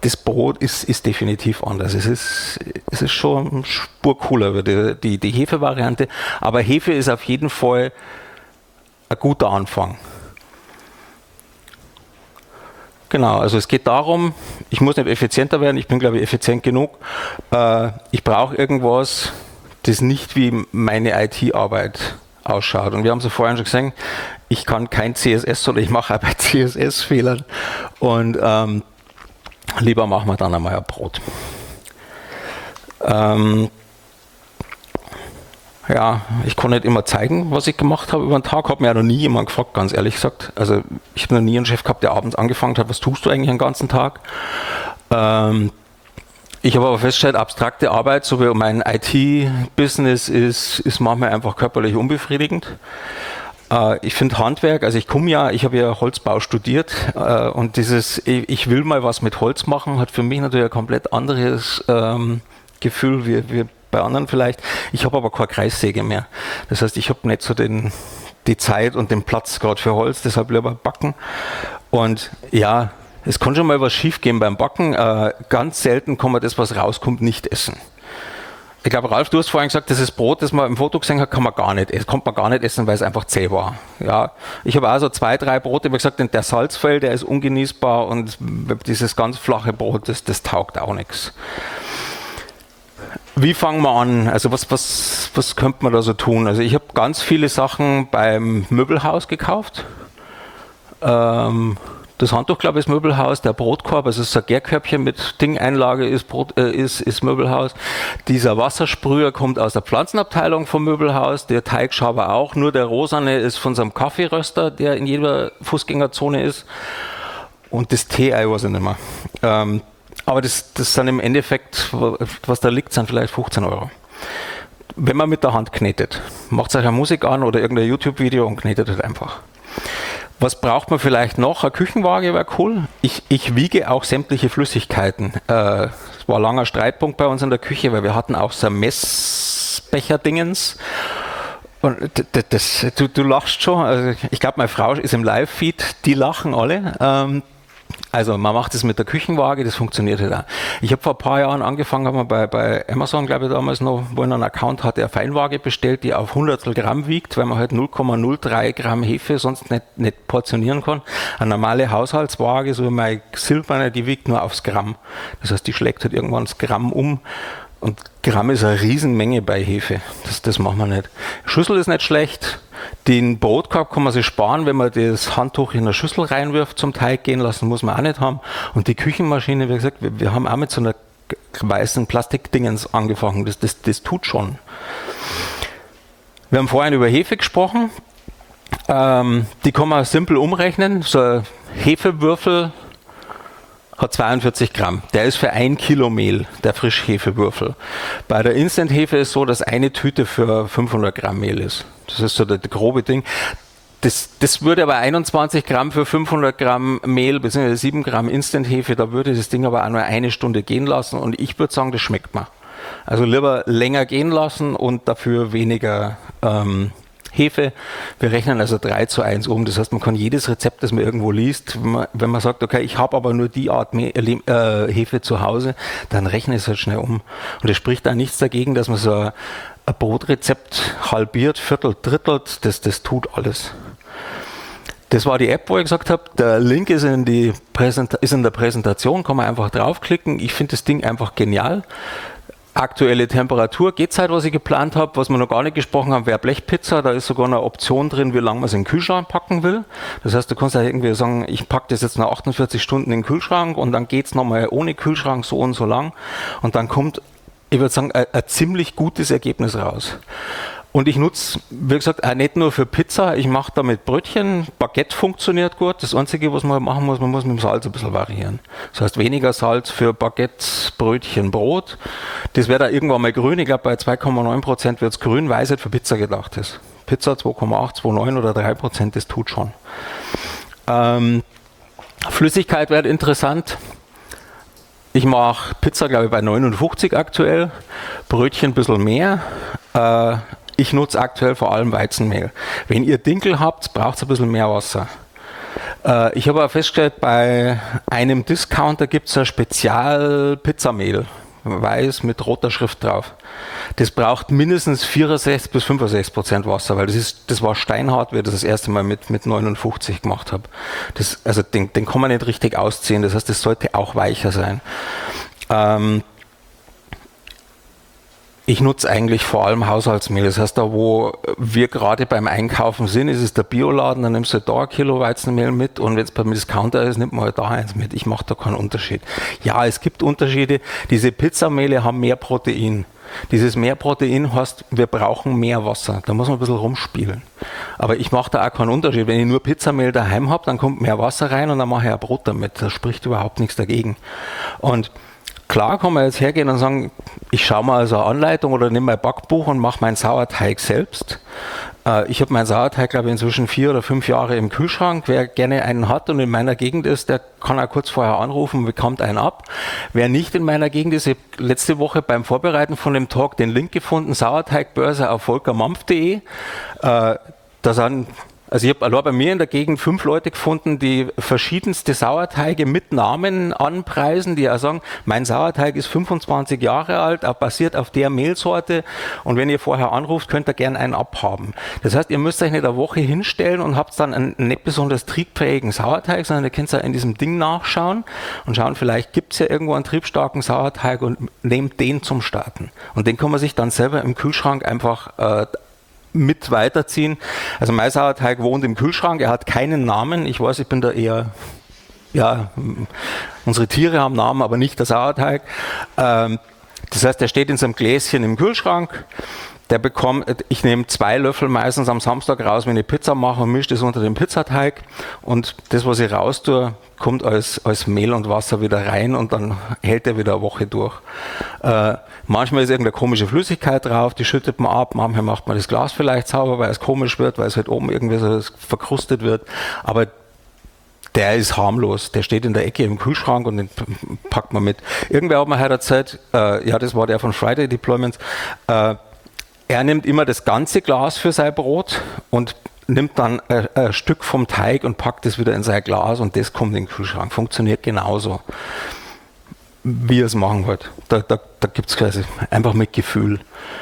das Brot ist definitiv anders. Es ist schon Spur cooler, die Hefe-Variante. Aber Hefe ist auf jeden Fall ein guter Anfang. Genau, also es geht darum, ich muss nicht effizienter werden, ich bin, glaube ich, effizient genug. Ich brauche irgendwas, das nicht wie meine IT-Arbeit ausschaut. Und wir haben es ja vorhin schon gesehen, ich kann kein CSS oder ich mache auch bei CSS Fehlern. Und lieber machen wir dann einmal ein Brot. Ja, ich kann nicht immer zeigen, was ich gemacht habe über den Tag. Hat mir ja noch nie jemand gefragt, ganz ehrlich gesagt. Also ich habe noch nie einen Chef gehabt, der abends angefangen hat, was tust du eigentlich den ganzen Tag? Ich habe aber festgestellt, abstrakte Arbeit, so wie mein IT-Business ist manchmal einfach körperlich unbefriedigend. Ich finde Handwerk, also ich habe ja Holzbau studiert und ich will mal was mit Holz machen, hat für mich natürlich ein komplett anderes Gefühl wie bei anderen vielleicht. Ich habe aber keine Kreissäge mehr. Das heißt, ich habe nicht so die Zeit und den Platz gerade für Holz, deshalb lieber backen. Und ja, es kann schon mal was schief gehen beim Backen. Ganz selten kann man das, was rauskommt, nicht essen. Ich glaube, Ralf, du hast vorhin gesagt, das Brot, das man im Foto gesehen hat, konnte man gar nicht essen, weil es einfach zäh war. Ja, ich habe auch so 2, 3 Brote, wie gesagt, der Salzfell, der ist ungenießbar und dieses ganz flache Brot, das taugt auch nichts. Wie fangen wir an? Also was könnte man da so tun? Also ich habe ganz viele Sachen beim Möbelhaus gekauft. Das Handtuch, glaube ich, ist Möbelhaus. Der Brotkorb, also das Gärkörbchen mit Dingeinlage ist Möbelhaus. Dieser Wassersprüher kommt aus der Pflanzenabteilung vom Möbelhaus. Der Teigschaber auch. Nur der rosane ist von so einem Kaffeeröster, der in jeder Fußgängerzone ist. Und das Tee-Ei weiß ich nicht mehr. Aber das sind im Endeffekt, was da liegt, sind vielleicht 15 €. Wenn man mit der Hand knetet, macht euch eine Musik an oder irgendein YouTube-Video und knetet halt einfach. Was braucht man vielleicht noch? Eine Küchenwaage wäre cool. Ich wiege auch sämtliche Flüssigkeiten. Es war ein langer Streitpunkt bei uns in der Küche, weil wir hatten auch so ein Messbecher-Dingens. Und du lachst schon. Also ich glaube, meine Frau ist im Live-Feed, die lachen alle. Also man macht es mit der Küchenwaage, das funktioniert halt auch. Ich habe vor ein paar Jahren angefangen, habe mir bei Amazon, glaube ich, damals noch, wo ich einen Account hatte, eine Feinwaage bestellt, die auf 100 Gramm wiegt, weil man halt 0,03 Gramm Hefe sonst nicht portionieren kann. Eine normale Haushaltswaage, so wie meine silberne, die wiegt nur aufs Gramm. Das heißt, die schlägt halt irgendwann das Gramm um. Und Gramm ist eine Riesenmenge bei Hefe. Das machen wir nicht. Schüssel ist nicht schlecht. Den Brotkorb kann man sich sparen, wenn man das Handtuch in eine Schüssel reinwirft zum Teig gehen lassen, muss man auch nicht haben. Und die Küchenmaschine, wie gesagt, wir haben auch mit so einer weißen Plastikdingens angefangen. Das tut schon. Wir haben vorhin über Hefe gesprochen. Die kann man simpel umrechnen. So ein Hefewürfel hat 42 Gramm. Der ist für 1 Kilo Mehl, der Frischhefewürfel. Bei der Instant-Hefe ist so, dass eine Tüte für 500 Gramm Mehl ist. Das ist so das grobe Ding. Das würde aber 21 Gramm für 500 Gramm Mehl, bzw. 7 Gramm Instant-Hefe, da würde das Ding aber auch nur 1 Stunde gehen lassen und ich würde sagen, das schmeckt mir. Also lieber länger gehen lassen und dafür weniger Hefe. Wir rechnen also 3:1 um. Das heißt, man kann jedes Rezept, das man irgendwo liest, wenn man sagt, okay, ich habe aber nur die Art Hefe zu Hause, dann rechne ich es halt schnell um. Und es spricht da nichts dagegen, dass man so ein Brotrezept halbiert, viertelt, drittelt, das tut alles. Das war die App, wo ich gesagt habe, der Link ist in der Präsentation, kann man einfach draufklicken. Ich finde das Ding einfach genial. Aktuelle Temperatur, Gehzeit, was ich geplant habe, was wir noch gar nicht gesprochen haben, wäre Blechpizza. Da ist sogar eine Option drin, wie lange man es in den Kühlschrank packen will. Das heißt, du kannst ja irgendwie sagen, ich packe das jetzt nach 48 Stunden in den Kühlschrank und dann geht es nochmal ohne Kühlschrank so und so lang. Und dann kommt, ich würde sagen, ein ziemlich gutes Ergebnis raus. Und ich nutze, wie gesagt, auch nicht nur für Pizza, ich mache damit Brötchen, Baguette funktioniert gut. Das Einzige, was man machen muss, man muss mit dem Salz ein bisschen variieren. Das heißt, weniger Salz für Baguette, Brötchen, Brot. Das wäre da irgendwann mal grün. Ich glaube, bei 2,9% wird es grün, weil es halt für Pizza gedacht ist. Pizza 2,8, 2,9 oder 3%, das tut schon. Flüssigkeit wäre interessant. Ich mache Pizza, glaube ich, bei 59 aktuell. Brötchen ein bisschen mehr. Ich nutze aktuell vor allem Weizenmehl. Wenn ihr Dinkel habt, braucht es ein bisschen mehr Wasser. Ich habe auch festgestellt, bei einem Discounter gibt es ein Spezial-Pizzamehl, weiß mit roter Schrift drauf. Das braucht mindestens 64 bis 65% Wasser, weil das war steinhart, wie ich das erste Mal mit 59 gemacht habe. Also den kann man nicht richtig ausziehen, das heißt, das sollte auch weicher sein. Ich nutze eigentlich vor allem Haushaltsmehl. Das heißt, da wo wir gerade beim Einkaufen sind, ist es der Bioladen, dann nimmst du da 1 Kilo Weizenmehl mit und wenn es beim Discounter ist, nimmt man halt da eins mit. Ich mache da keinen Unterschied. Ja, es gibt Unterschiede. Diese Pizzamehle haben mehr Protein. Dieses mehr Protein heißt, wir brauchen mehr Wasser. Da muss man ein bisschen rumspielen. Aber ich mache da auch keinen Unterschied. Wenn ich nur Pizzamehl daheim habe, dann kommt mehr Wasser rein und dann mache ich ein Brot damit. Da spricht überhaupt nichts dagegen. Und klar kann man jetzt hergehen und sagen, ich schaue mal so eine Anleitung oder nehme mein Backbuch und mache meinen Sauerteig selbst. Ich habe meinen Sauerteig, glaube ich, inzwischen 4 oder 5 Jahre im Kühlschrank. Wer gerne einen hat und in meiner Gegend ist, der kann auch kurz vorher anrufen und bekommt einen ab. Wer nicht in meiner Gegend ist, ich habe letzte Woche beim Vorbereiten von dem Talk den Link gefunden, Sauerteigbörse auf volkermampf.de. Also ich habe allein bei mir in der Gegend 5 Leute gefunden, die verschiedenste Sauerteige mit Namen anpreisen, die auch sagen, mein Sauerteig ist 25 Jahre alt, basiert auf der Mehlsorte und wenn ihr vorher anruft, könnt ihr gerne einen abhaben. Das heißt, ihr müsst euch nicht eine Woche hinstellen und habt dann einen nicht besonders triebfähigen Sauerteig, sondern ihr könnt ja in diesem Ding nachschauen und schauen, vielleicht gibt es ja irgendwo einen triebstarken Sauerteig und nehmt den zum Starten. Und den kann man sich dann selber im Kühlschrank einfach mit weiterziehen. Also mein Sauerteig wohnt im Kühlschrank, er hat keinen Namen. Ich weiß, ich bin da eher, ja, unsere Tiere haben Namen, aber nicht der Sauerteig. Das heißt, der steht in so einem Gläschen im Kühlschrank. Ich nehme 2 Löffel meistens am Samstag raus, wenn ich Pizza mache und mische das unter den Pizzateig. Und das, was ich raus tue, kommt als Mehl und Wasser wieder rein und dann hält er wieder eine Woche durch. Manchmal ist irgendeine komische Flüssigkeit drauf, die schüttet man ab. Manchmal macht man das Glas vielleicht sauber, weil es komisch wird, weil es halt oben irgendwie so verkrustet wird. Aber der ist harmlos. Der steht in der Ecke im Kühlschrank und den packt man mit. Irgendwer hat mir heute erzählt, ja, das war der von Friday Deployments, er nimmt immer das ganze Glas für sein Brot und nimmt dann ein Stück vom Teig und packt es wieder in sein Glas und das kommt in den Kühlschrank. Funktioniert genauso, wie ihr es machen wollt. Da gibt es quasi einfach mit Gefühl.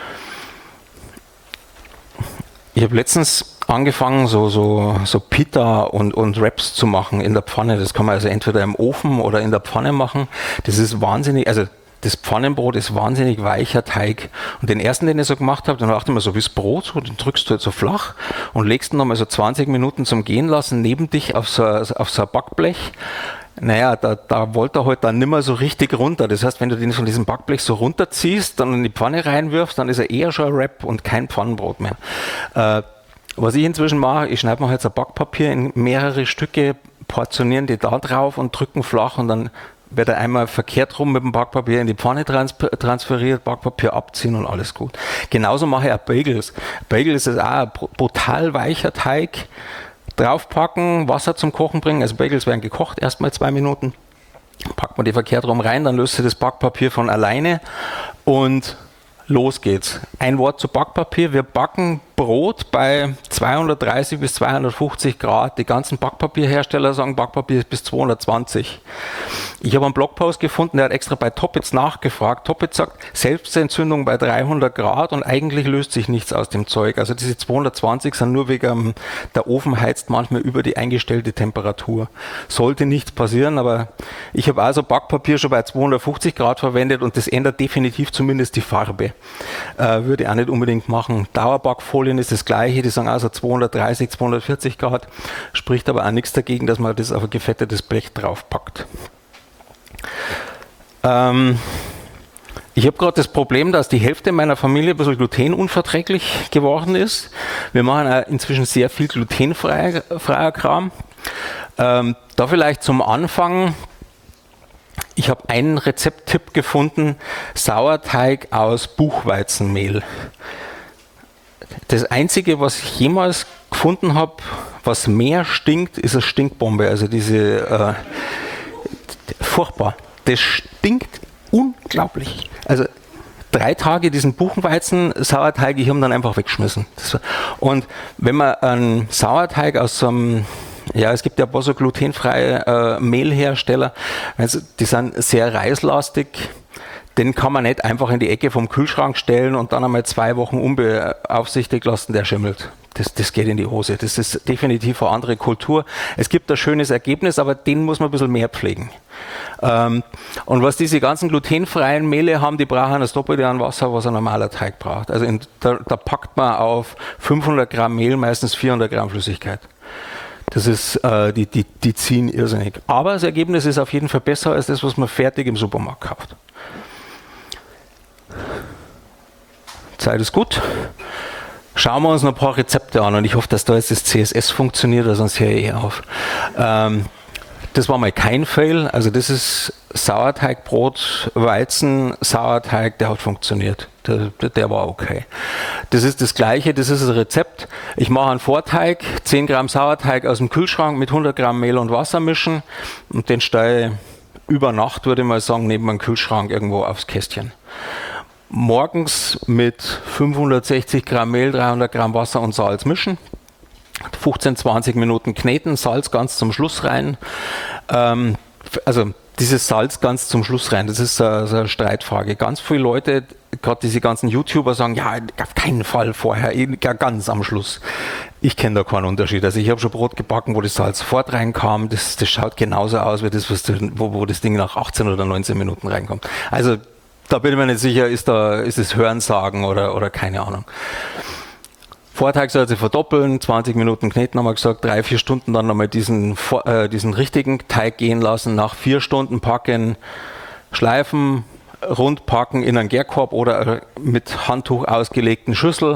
Ich habe letztens angefangen, so Pita und Wraps zu machen in der Pfanne. Das kann man also entweder im Ofen oder in der Pfanne machen. Das ist wahnsinnig, also das Pfannenbrot ist wahnsinnig weicher Teig. Und den ersten, den ich so gemacht habe, dann dachte ich mir so wie das Brot, so, den drückst du halt so flach und legst ihn nochmal so 20 Minuten zum Gehen lassen neben dich auf so ein Backblech. Naja, da wollte er halt dann nicht mehr so richtig runter. Das heißt, wenn du den von diesem Backblech so runterziehst, dann in die Pfanne reinwirfst, dann ist er eher schon ein Wrap und kein Pfannenbrot mehr. Was ich inzwischen mache, ich schneide mir halt so Backpapier in mehrere Stücke, portionieren die da drauf und drücken flach und dann wird er einmal verkehrt rum mit dem Backpapier in die Pfanne transferiert, Backpapier abziehen und alles gut. Genauso mache ich auch Bagels. Bagels ist auch ein brutal weicher Teig. Draufpacken, Wasser zum Kochen bringen. Also Bagels werden gekocht, erstmal 2 Minuten. Packt man die verkehrt rum rein, dann löst sich das Backpapier von alleine und los geht's. Ein Wort zu Backpapier. Wir backen Brot bei 230 bis 250 Grad. Die ganzen Backpapierhersteller sagen, Backpapier ist bis 220. Ich habe einen Blogpost gefunden, der hat extra bei Toppitz nachgefragt. Toppitz sagt, Selbstentzündung bei 300 Grad und eigentlich löst sich nichts aus dem Zeug. Also diese 220 sind nur wegen, der Ofen heizt manchmal über die eingestellte Temperatur. Sollte nichts passieren, aber ich habe also Backpapier schon bei 250 Grad verwendet und das ändert definitiv zumindest die Farbe. Würde ich auch nicht unbedingt machen. Dauerbackfolien ist das gleiche, die sagen also 230, 240 Grad, spricht aber auch nichts dagegen, dass man das auf ein gefettetes Blech draufpackt. Ich habe gerade das Problem, dass die Hälfte meiner Familie ein bisschen glutenunverträglich geworden ist. Wir machen inzwischen sehr viel glutenfreier Kram. Da vielleicht zum Anfang, ich habe einen Rezepttipp gefunden, Sauerteig aus Buchweizenmehl. Das Einzige, was ich jemals gefunden habe, was mehr stinkt, ist eine Stinkbombe. Also diese, furchtbar. Das stinkt unglaublich. Also 3 Tage diesen Buchenweizen-Sauerteig, ich habe ihn dann einfach weggeschmissen. Und wenn man einen Sauerteig aus so einem Ja, es gibt ja ein paar so glutenfreie Mehlhersteller. Also die sind sehr reislastig. Den kann man nicht einfach in die Ecke vom Kühlschrank stellen und dann einmal 2 Wochen unbeaufsichtigt lassen, der schimmelt. Das geht in die Hose. Das ist definitiv eine andere Kultur. Es gibt ein schönes Ergebnis, aber den muss man ein bisschen mehr pflegen. Und was diese ganzen glutenfreien Mehle haben, die brauchen das Doppelte an Wasser, was ein normaler Teig braucht. Also da packt man auf 500 Gramm Mehl meistens 400 Gramm Flüssigkeit. Das ist, die ziehen irrsinnig. Aber das Ergebnis ist auf jeden Fall besser als das, was man fertig im Supermarkt kauft. Zeit ist gut. Schauen wir uns noch ein paar Rezepte an und ich hoffe, dass da jetzt das CSS funktioniert, weil sonst höre ich auf. Das war mal kein Fail, also das ist Sauerteigbrot, Weizen, Sauerteig, der hat funktioniert. Der war okay. Das ist das Gleiche, das ist das Rezept. Ich mache einen Vorteig, 10 Gramm Sauerteig aus dem Kühlschrank mit 100 Gramm Mehl und Wasser mischen und den stelle über Nacht, würde ich mal sagen, neben dem Kühlschrank irgendwo aufs Kästchen. Morgens mit 560 Gramm Mehl, 300 Gramm Wasser und Salz mischen. 15, 20 Minuten kneten, Salz ganz zum Schluss rein. Also dieses Salz ganz zum Schluss rein, das ist so eine Streitfrage. Ganz viele Leute, gerade diese ganzen YouTuber sagen, ja, auf keinen Fall vorher, ganz am Schluss. Ich kenne da keinen Unterschied. Also ich habe schon Brot gebacken, wo das Salz sofort reinkam. Das schaut genauso aus wie das, wo das Ding nach 18 oder 19 Minuten reinkommt. Also da bin ich mir nicht sicher, ist es Hörensagen oder keine Ahnung. Vorteig soll sich verdoppeln, 20 Minuten kneten, haben wir gesagt, 3-4 Stunden dann nochmal diesen richtigen Teig gehen lassen, nach 4 Stunden packen, schleifen, rund packen in einen Gärkorb oder mit Handtuch ausgelegten Schüssel.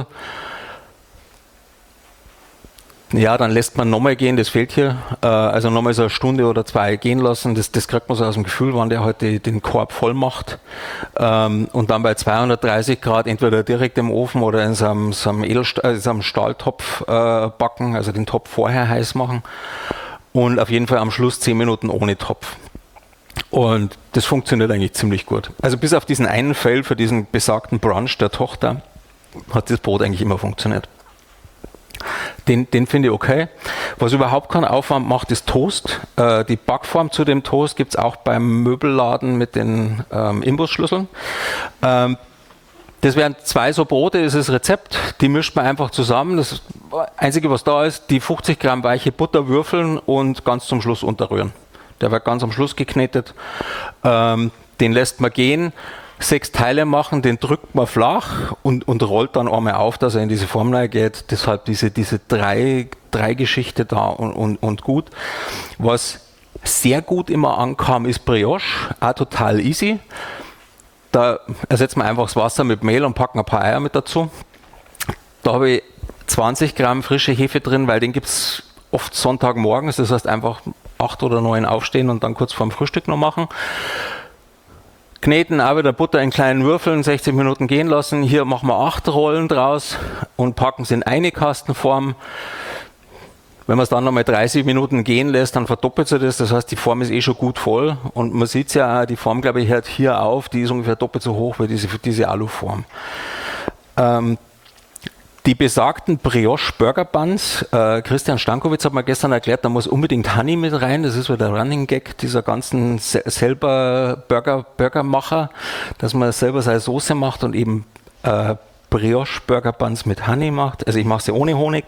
Ja, dann lässt man nochmal gehen, das fehlt hier, also nochmal so 1 Stunde oder 2 gehen lassen, das kriegt man so aus dem Gefühl, wann der heute den Korb voll macht und dann bei 230 Grad entweder direkt im Ofen oder in so einem Stahltopf backen, also den Topf vorher heiß machen und auf jeden Fall am Schluss 10 Minuten ohne Topf. Und das funktioniert eigentlich ziemlich gut. Also bis auf diesen einen Fail für diesen besagten Brunch der Tochter hat das Brot eigentlich immer funktioniert. Den finde ich okay. Was überhaupt keinen Aufwand macht, ist Toast. Die Backform zu dem Toast gibt es auch beim Möbelladen mit den Imbusschlüsseln. Das wären 2 so Brote, das ist das Rezept. Die mischt man einfach zusammen. Das Einzige, was da ist, die 50 Gramm weiche Butter würfeln und ganz zum Schluss unterrühren. Der wird ganz am Schluss geknetet. Den lässt man gehen. 6 Teile machen, den drückt man flach und rollt dann einmal auf, dass er in diese Form geht. Deshalb diese 3 Geschichte da und gut. Was sehr gut immer ankam, ist Brioche, auch total easy. Da ersetzen wir einfach das Wasser mit Mehl und packen ein paar Eier mit dazu. Da habe ich 20 Gramm frische Hefe drin, weil den gibt es oft Sonntagmorgens. Das heißt einfach 8 oder 9 aufstehen und dann kurz vorm Frühstück noch machen. Kneten, auch wieder Butter in kleinen Würfeln, 60 Minuten gehen lassen. Hier machen wir 8 Rollen draus und packen es in eine Kastenform. Wenn man es dann nochmal 30 Minuten gehen lässt, dann verdoppelt sich das. Das heißt, die Form ist eh schon gut voll. Und man sieht es ja, die Form, glaube ich, hört hier auf. Die ist ungefähr doppelt so hoch wie diese Aluform. Die besagten Brioche Burger Buns, Christian Stankovic hat mir gestern erklärt, da muss unbedingt Honey mit rein, das ist so der Running Gag dieser ganzen selber Burgermacher, dass man selber seine Soße macht und eben Brioche Burger Buns mit Honey macht. Also ich mache sie ohne Honig.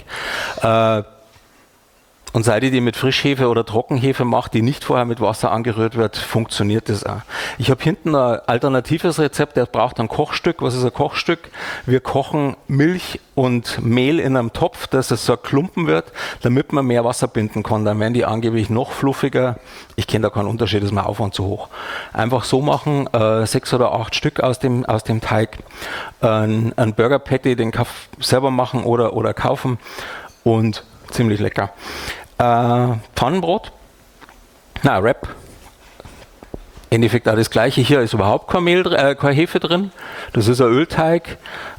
Und seit ich die mit Frischhefe oder Trockenhefe mache, die nicht vorher mit Wasser angerührt wird, funktioniert das auch. Ich habe hinten ein alternatives Rezept, der braucht ein Kochstück. Was ist ein Kochstück? Wir kochen Milch und Mehl in einem Topf, dass es so ein Klumpen wird, damit man mehr Wasser binden kann. Dann werden die angeblich noch fluffiger. Ich kenne da keinen Unterschied, ist mein Aufwand zu hoch. Einfach so machen, 6 oder 8 Stück aus dem Teig. Ein Burger Patty, den selber machen oder kaufen und ziemlich lecker. Pfannenbrot, Wrap. Im Endeffekt auch das gleiche. Hier ist überhaupt keine Hefe drin. Das ist ein Ölteig.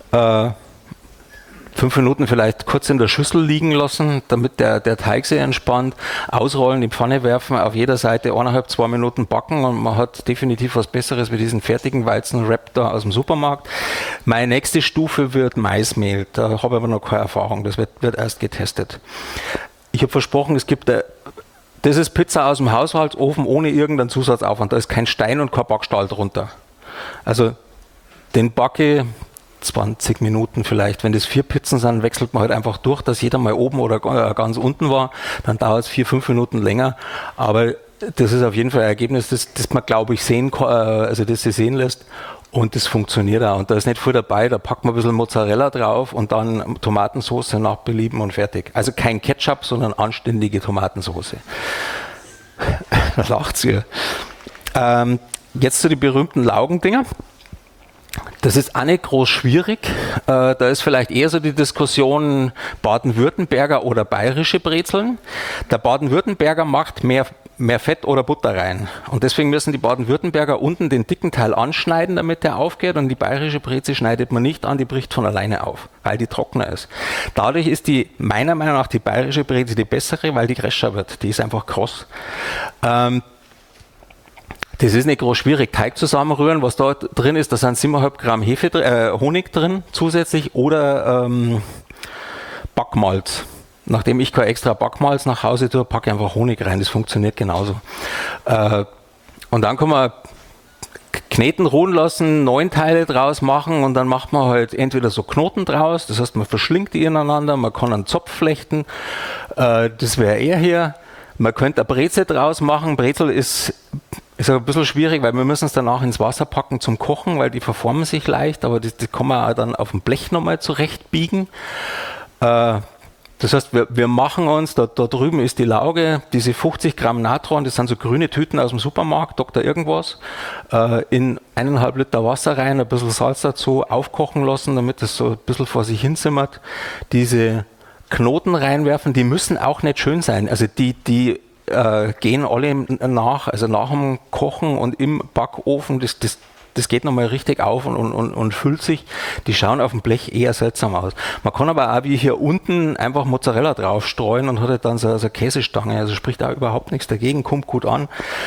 5 Minuten vielleicht kurz in der Schüssel liegen lassen, damit der Teig sich entspannt. Ausrollen, in die Pfanne werfen, auf jeder Seite 1,5-2 Minuten backen und man hat definitiv was Besseres wie diesen fertigen Weizenwrap da aus dem Supermarkt. Meine nächste Stufe wird Maismehl. Da habe ich aber noch keine Erfahrung. Das wird erst getestet. ich habe versprochen, es gibt das ist Pizza aus dem Haushaltsofen ohne irgendeinen Zusatzaufwand. Da ist kein Stein und kein Backstahl drunter. Also den backe 20 Minuten vielleicht. Wenn das 4 Pizzen sind, wechselt man halt einfach durch, dass jeder mal oben oder ganz unten war. Dann dauert es 4-5 Minuten länger. Aber das ist auf jeden Fall ein Ergebnis, das man, glaube ich, sehen kann, also das sie sehen lässt. Und das funktioniert auch. Und da ist nicht viel dabei, da packt man ein bisschen Mozzarella drauf und dann Tomatensauce nach Belieben und fertig. Also kein Ketchup, sondern anständige Tomatensauce. Da lacht's ihr. Jetzt zu den berühmten Laugendinger. Das ist auch nicht groß schwierig. Da ist vielleicht eher so die Diskussion Baden-Württemberger oder bayerische Brezeln. Der Baden-Württemberger macht mehr Fett oder Butter rein. Und deswegen müssen die Baden-Württemberger unten den dicken Teil anschneiden, damit der aufgeht. Und die bayerische Brezel schneidet man nicht an, die bricht von alleine auf, weil die trockener ist. Dadurch ist die, meiner Meinung nach, die bayerische Brezel die bessere, weil die gräscher wird. Die ist einfach kross. Das ist nicht groß schwierig. Teig zusammenrühren, was da drin ist, da sind 7,5 Gramm Honig drin zusätzlich oder Backmalz. Nachdem ich kein extra Backmalz nach Hause tue, packe ich einfach Honig rein. Das funktioniert genauso. Und dann kann man kneten, ruhen lassen, 9 Teile draus machen und dann macht man halt entweder so Knoten draus, das heißt man verschlingt die ineinander, man kann einen Zopf flechten, das wäre eher hier. Man könnte eine Brezel draus machen. Brezel ist ein bisschen schwierig, weil wir müssen es danach ins Wasser packen zum Kochen, weil die verformen sich leicht, aber das kann man auch dann auf dem Blech nochmal zurechtbiegen. Das heißt, wir machen uns, da drüben ist die Lauge, diese 50 Gramm Natron, das sind so grüne Tüten aus dem Supermarkt, Dr. Irgendwas, in 1,5 Liter Wasser rein, ein bisschen Salz dazu, aufkochen lassen, damit es so ein bisschen vor sich hin simmert. Diese Knoten reinwerfen, die müssen auch nicht schön sein. Also die gehen alle nach, also nach dem Kochen und im Backofen, das geht nochmal richtig auf und füllt sich. Die schauen auf dem Blech eher seltsam aus. Man kann aber auch wie hier unten einfach Mozzarella drauf streuen und hat halt dann so eine Käsestange. Also spricht da überhaupt nichts dagegen, kommt gut an.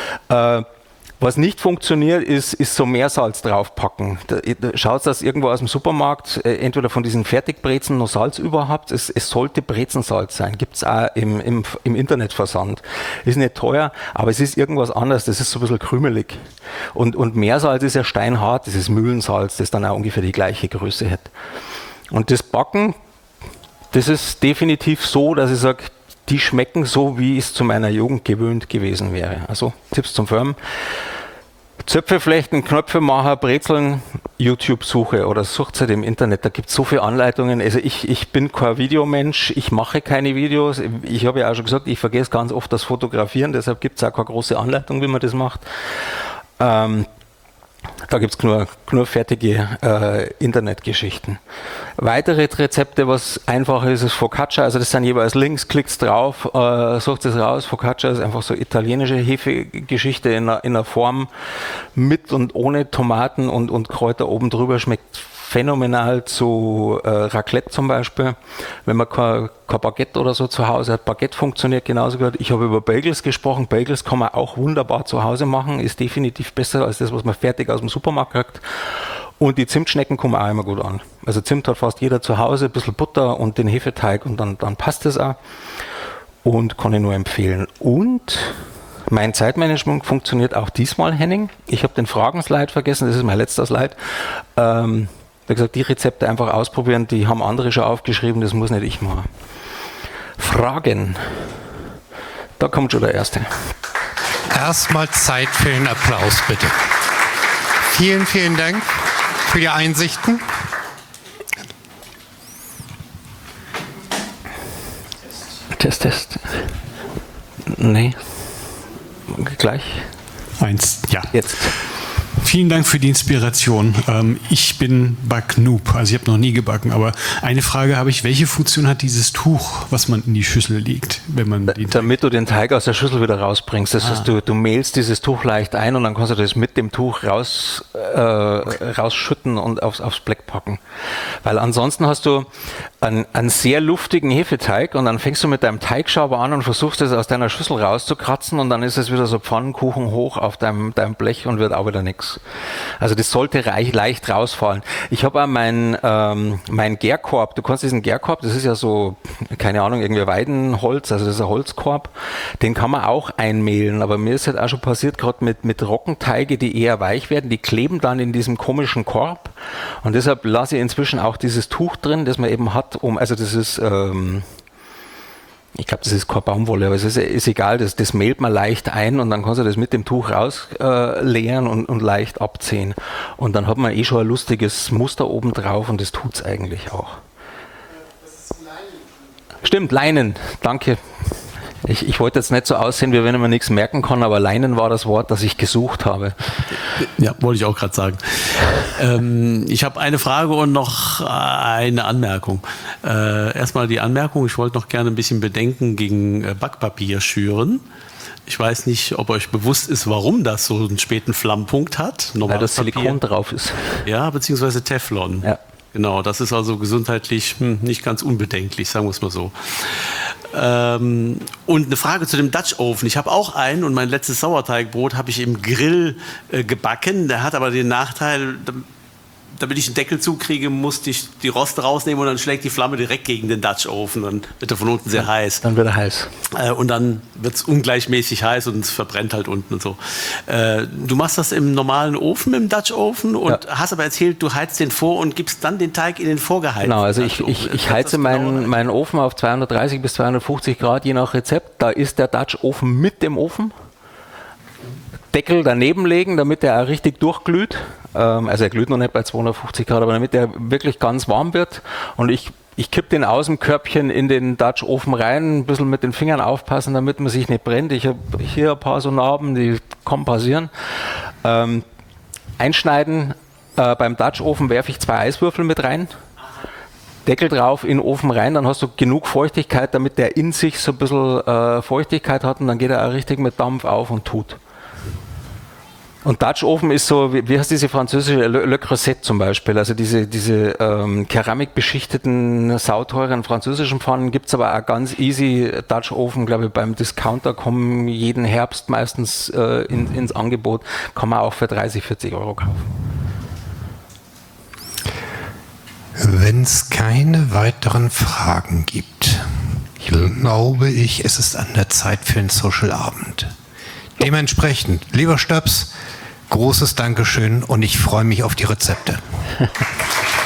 Was nicht funktioniert, ist so Meersalz draufpacken. Schaut, dass irgendwo aus dem Supermarkt entweder von diesen Fertigbrezeln noch Salz überhaupt. Es sollte Brezensalz sein. Gibt es auch im Internetversand. Ist nicht teuer, aber es ist irgendwas anderes. Das ist so ein bisschen krümelig. Und Meersalz ist ja steinhart. Das ist Mühlensalz, das dann auch ungefähr die gleiche Größe hat. Und das Backen, das ist definitiv so, dass ich sage, die schmecken so, wie es zu meiner Jugend gewöhnt gewesen wäre. Also Tipps zum Firmen. Zöpfe flechten, Knöpfe machen, Brezeln, YouTube-Suche oder sucht halt im Internet. Da gibt es so viele Anleitungen. Also ich bin kein Videomensch, ich mache keine Videos. Ich habe ja auch schon gesagt, ich vergesse ganz oft das Fotografieren, deshalb gibt es auch keine große Anleitung, wie man das macht. Da gibt es nur fertige Internetgeschichten. Weitere Rezepte, was einfacher ist, ist Focaccia. Also das sind jeweils Links, klickt drauf, sucht es raus. Focaccia ist einfach so italienische Hefegeschichte in einer Form mit und ohne Tomaten und Kräuter oben drüber. Schmeckt phänomenal zu Raclette zum Beispiel. Wenn man kein Baguette oder so zu Hause hat, Baguette funktioniert genauso gut. Ich habe über Bagels gesprochen. Bagels kann man auch wunderbar zu Hause machen. Ist definitiv besser als das, was man fertig aus dem Supermarkt kriegt. Und die Zimtschnecken kommen auch immer gut an. Also Zimt hat fast jeder zu Hause, ein bisschen Butter und den Hefeteig und dann passt es auch. Und kann ich nur empfehlen. Und mein Zeitmanagement funktioniert auch diesmal, Henning. Ich habe den Fragenslide vergessen, das ist mein letzter Slide. Wie gesagt, die Rezepte einfach ausprobieren, die haben andere schon aufgeschrieben, das muss nicht ich machen. Fragen. Da kommt schon der Erste. Erstmal Zeit für den Applaus, bitte. Vielen, vielen Dank für die Einsichten. Test. Nee. Gleich. 1, ja. Jetzt. Vielen Dank für die Inspiration. Ich bin Backnoob, also ich habe noch nie gebacken, aber eine Frage habe ich, welche Funktion hat dieses Tuch, was man in die Schüssel legt, wenn man damit du den Teig aus der Schüssel wieder rausbringst. Das heißt, du mehlst dieses Tuch leicht ein und dann kannst du das mit dem Tuch rausschütten und aufs Blech packen. Weil ansonsten hast du einen sehr luftigen Hefeteig und dann fängst du mit deinem Teigschauber an und versuchst es aus deiner Schüssel rauszukratzen und dann ist es wieder so Pfannenkuchen hoch auf deinem Blech und wird auch wieder nichts. Also das sollte leicht rausfallen. Ich habe auch mein Gärkorb, du kannst diesen Gärkorb, das ist ja so, keine Ahnung, irgendwie Weidenholz, also das ist ein Holzkorb, den kann man auch einmehlen, aber mir ist halt auch schon passiert, gerade mit Roggenteige, die eher weich werden, die kleben dann in diesem komischen Korb und deshalb lasse ich inzwischen auch dieses Tuch drin, das man eben hat, also das ist... ich glaube, das ist keine Baumwolle, aber es ist egal, das mehlt man leicht ein und dann kannst du das mit dem Tuch rausleeren und leicht abziehen. Und dann hat man schon ein lustiges Muster oben drauf und das tut es eigentlich auch. Stimmt, Leinen, danke. Ich wollte jetzt nicht so aussehen, wie wenn man nichts merken kann, aber Leinen war das Wort, das ich gesucht habe. Ja, wollte ich auch gerade sagen. Ich habe eine Frage und noch eine Anmerkung. Erstmal die Anmerkung, ich wollte noch gerne ein bisschen Bedenken gegen Backpapier schüren. Ich weiß nicht, ob euch bewusst ist, warum das so einen späten Flammpunkt hat. Weil das Silikon drauf ist. Ja, beziehungsweise Teflon. Ja. Genau, das ist also gesundheitlich nicht ganz unbedenklich, sagen wir es mal so. Und eine Frage zu dem Dutch Oven. Ich habe auch einen und mein letztes Sauerteigbrot habe ich im Grill gebacken. Der hat aber den Nachteil, damit ich den Deckel zukriege, musste ich die Roste rausnehmen und dann schlägt die Flamme direkt gegen den Dutch Oven. Dann wird er von unten sehr heiß. Dann wird er heiß. Und dann wird es ungleichmäßig heiß und es verbrennt halt unten und so. Du machst das im normalen Ofen, im Dutch Oven und hast aber erzählt, du heizt den vor und gibst dann den Teig in den vorgeheizten. Genau, also ich heize meinen Ofen auf 230 bis 250 Grad, je nach Rezept. Da ist der Dutch Ofen mit dem Ofen. Deckel daneben legen, damit der auch richtig durchglüht. Also er glüht noch nicht bei 250 Grad, aber damit der wirklich ganz warm wird. Und ich kippe den aus dem Körbchen in den Dutch Ofen rein, ein bisschen mit den Fingern aufpassen, damit man sich nicht brennt. Ich habe hier ein paar so Narben, die kann passieren. Einschneiden. Beim Dutch Ofen werfe ich 2 Eiswürfel mit rein. Deckel drauf, in den Ofen rein, dann hast du genug Feuchtigkeit, damit der in sich so ein bisschen Feuchtigkeit hat und dann geht er auch richtig mit Dampf auf und tut. Und Dutch Ofen ist so, wie heißt diese französische Le Creuset zum Beispiel, also diese keramikbeschichteten, sauteuren französischen Pfannen gibt es aber auch ganz easy Dutch Ofen, glaube ich, beim Discounter kommen jeden Herbst meistens ins Angebot, kann man auch für 30, 40 Euro kaufen. Wenn es keine weiteren Fragen gibt, glaube ich, es ist an der Zeit für einen Social-Abend. Dementsprechend, lieber Stöps, großes Dankeschön und ich freue mich auf die Rezepte.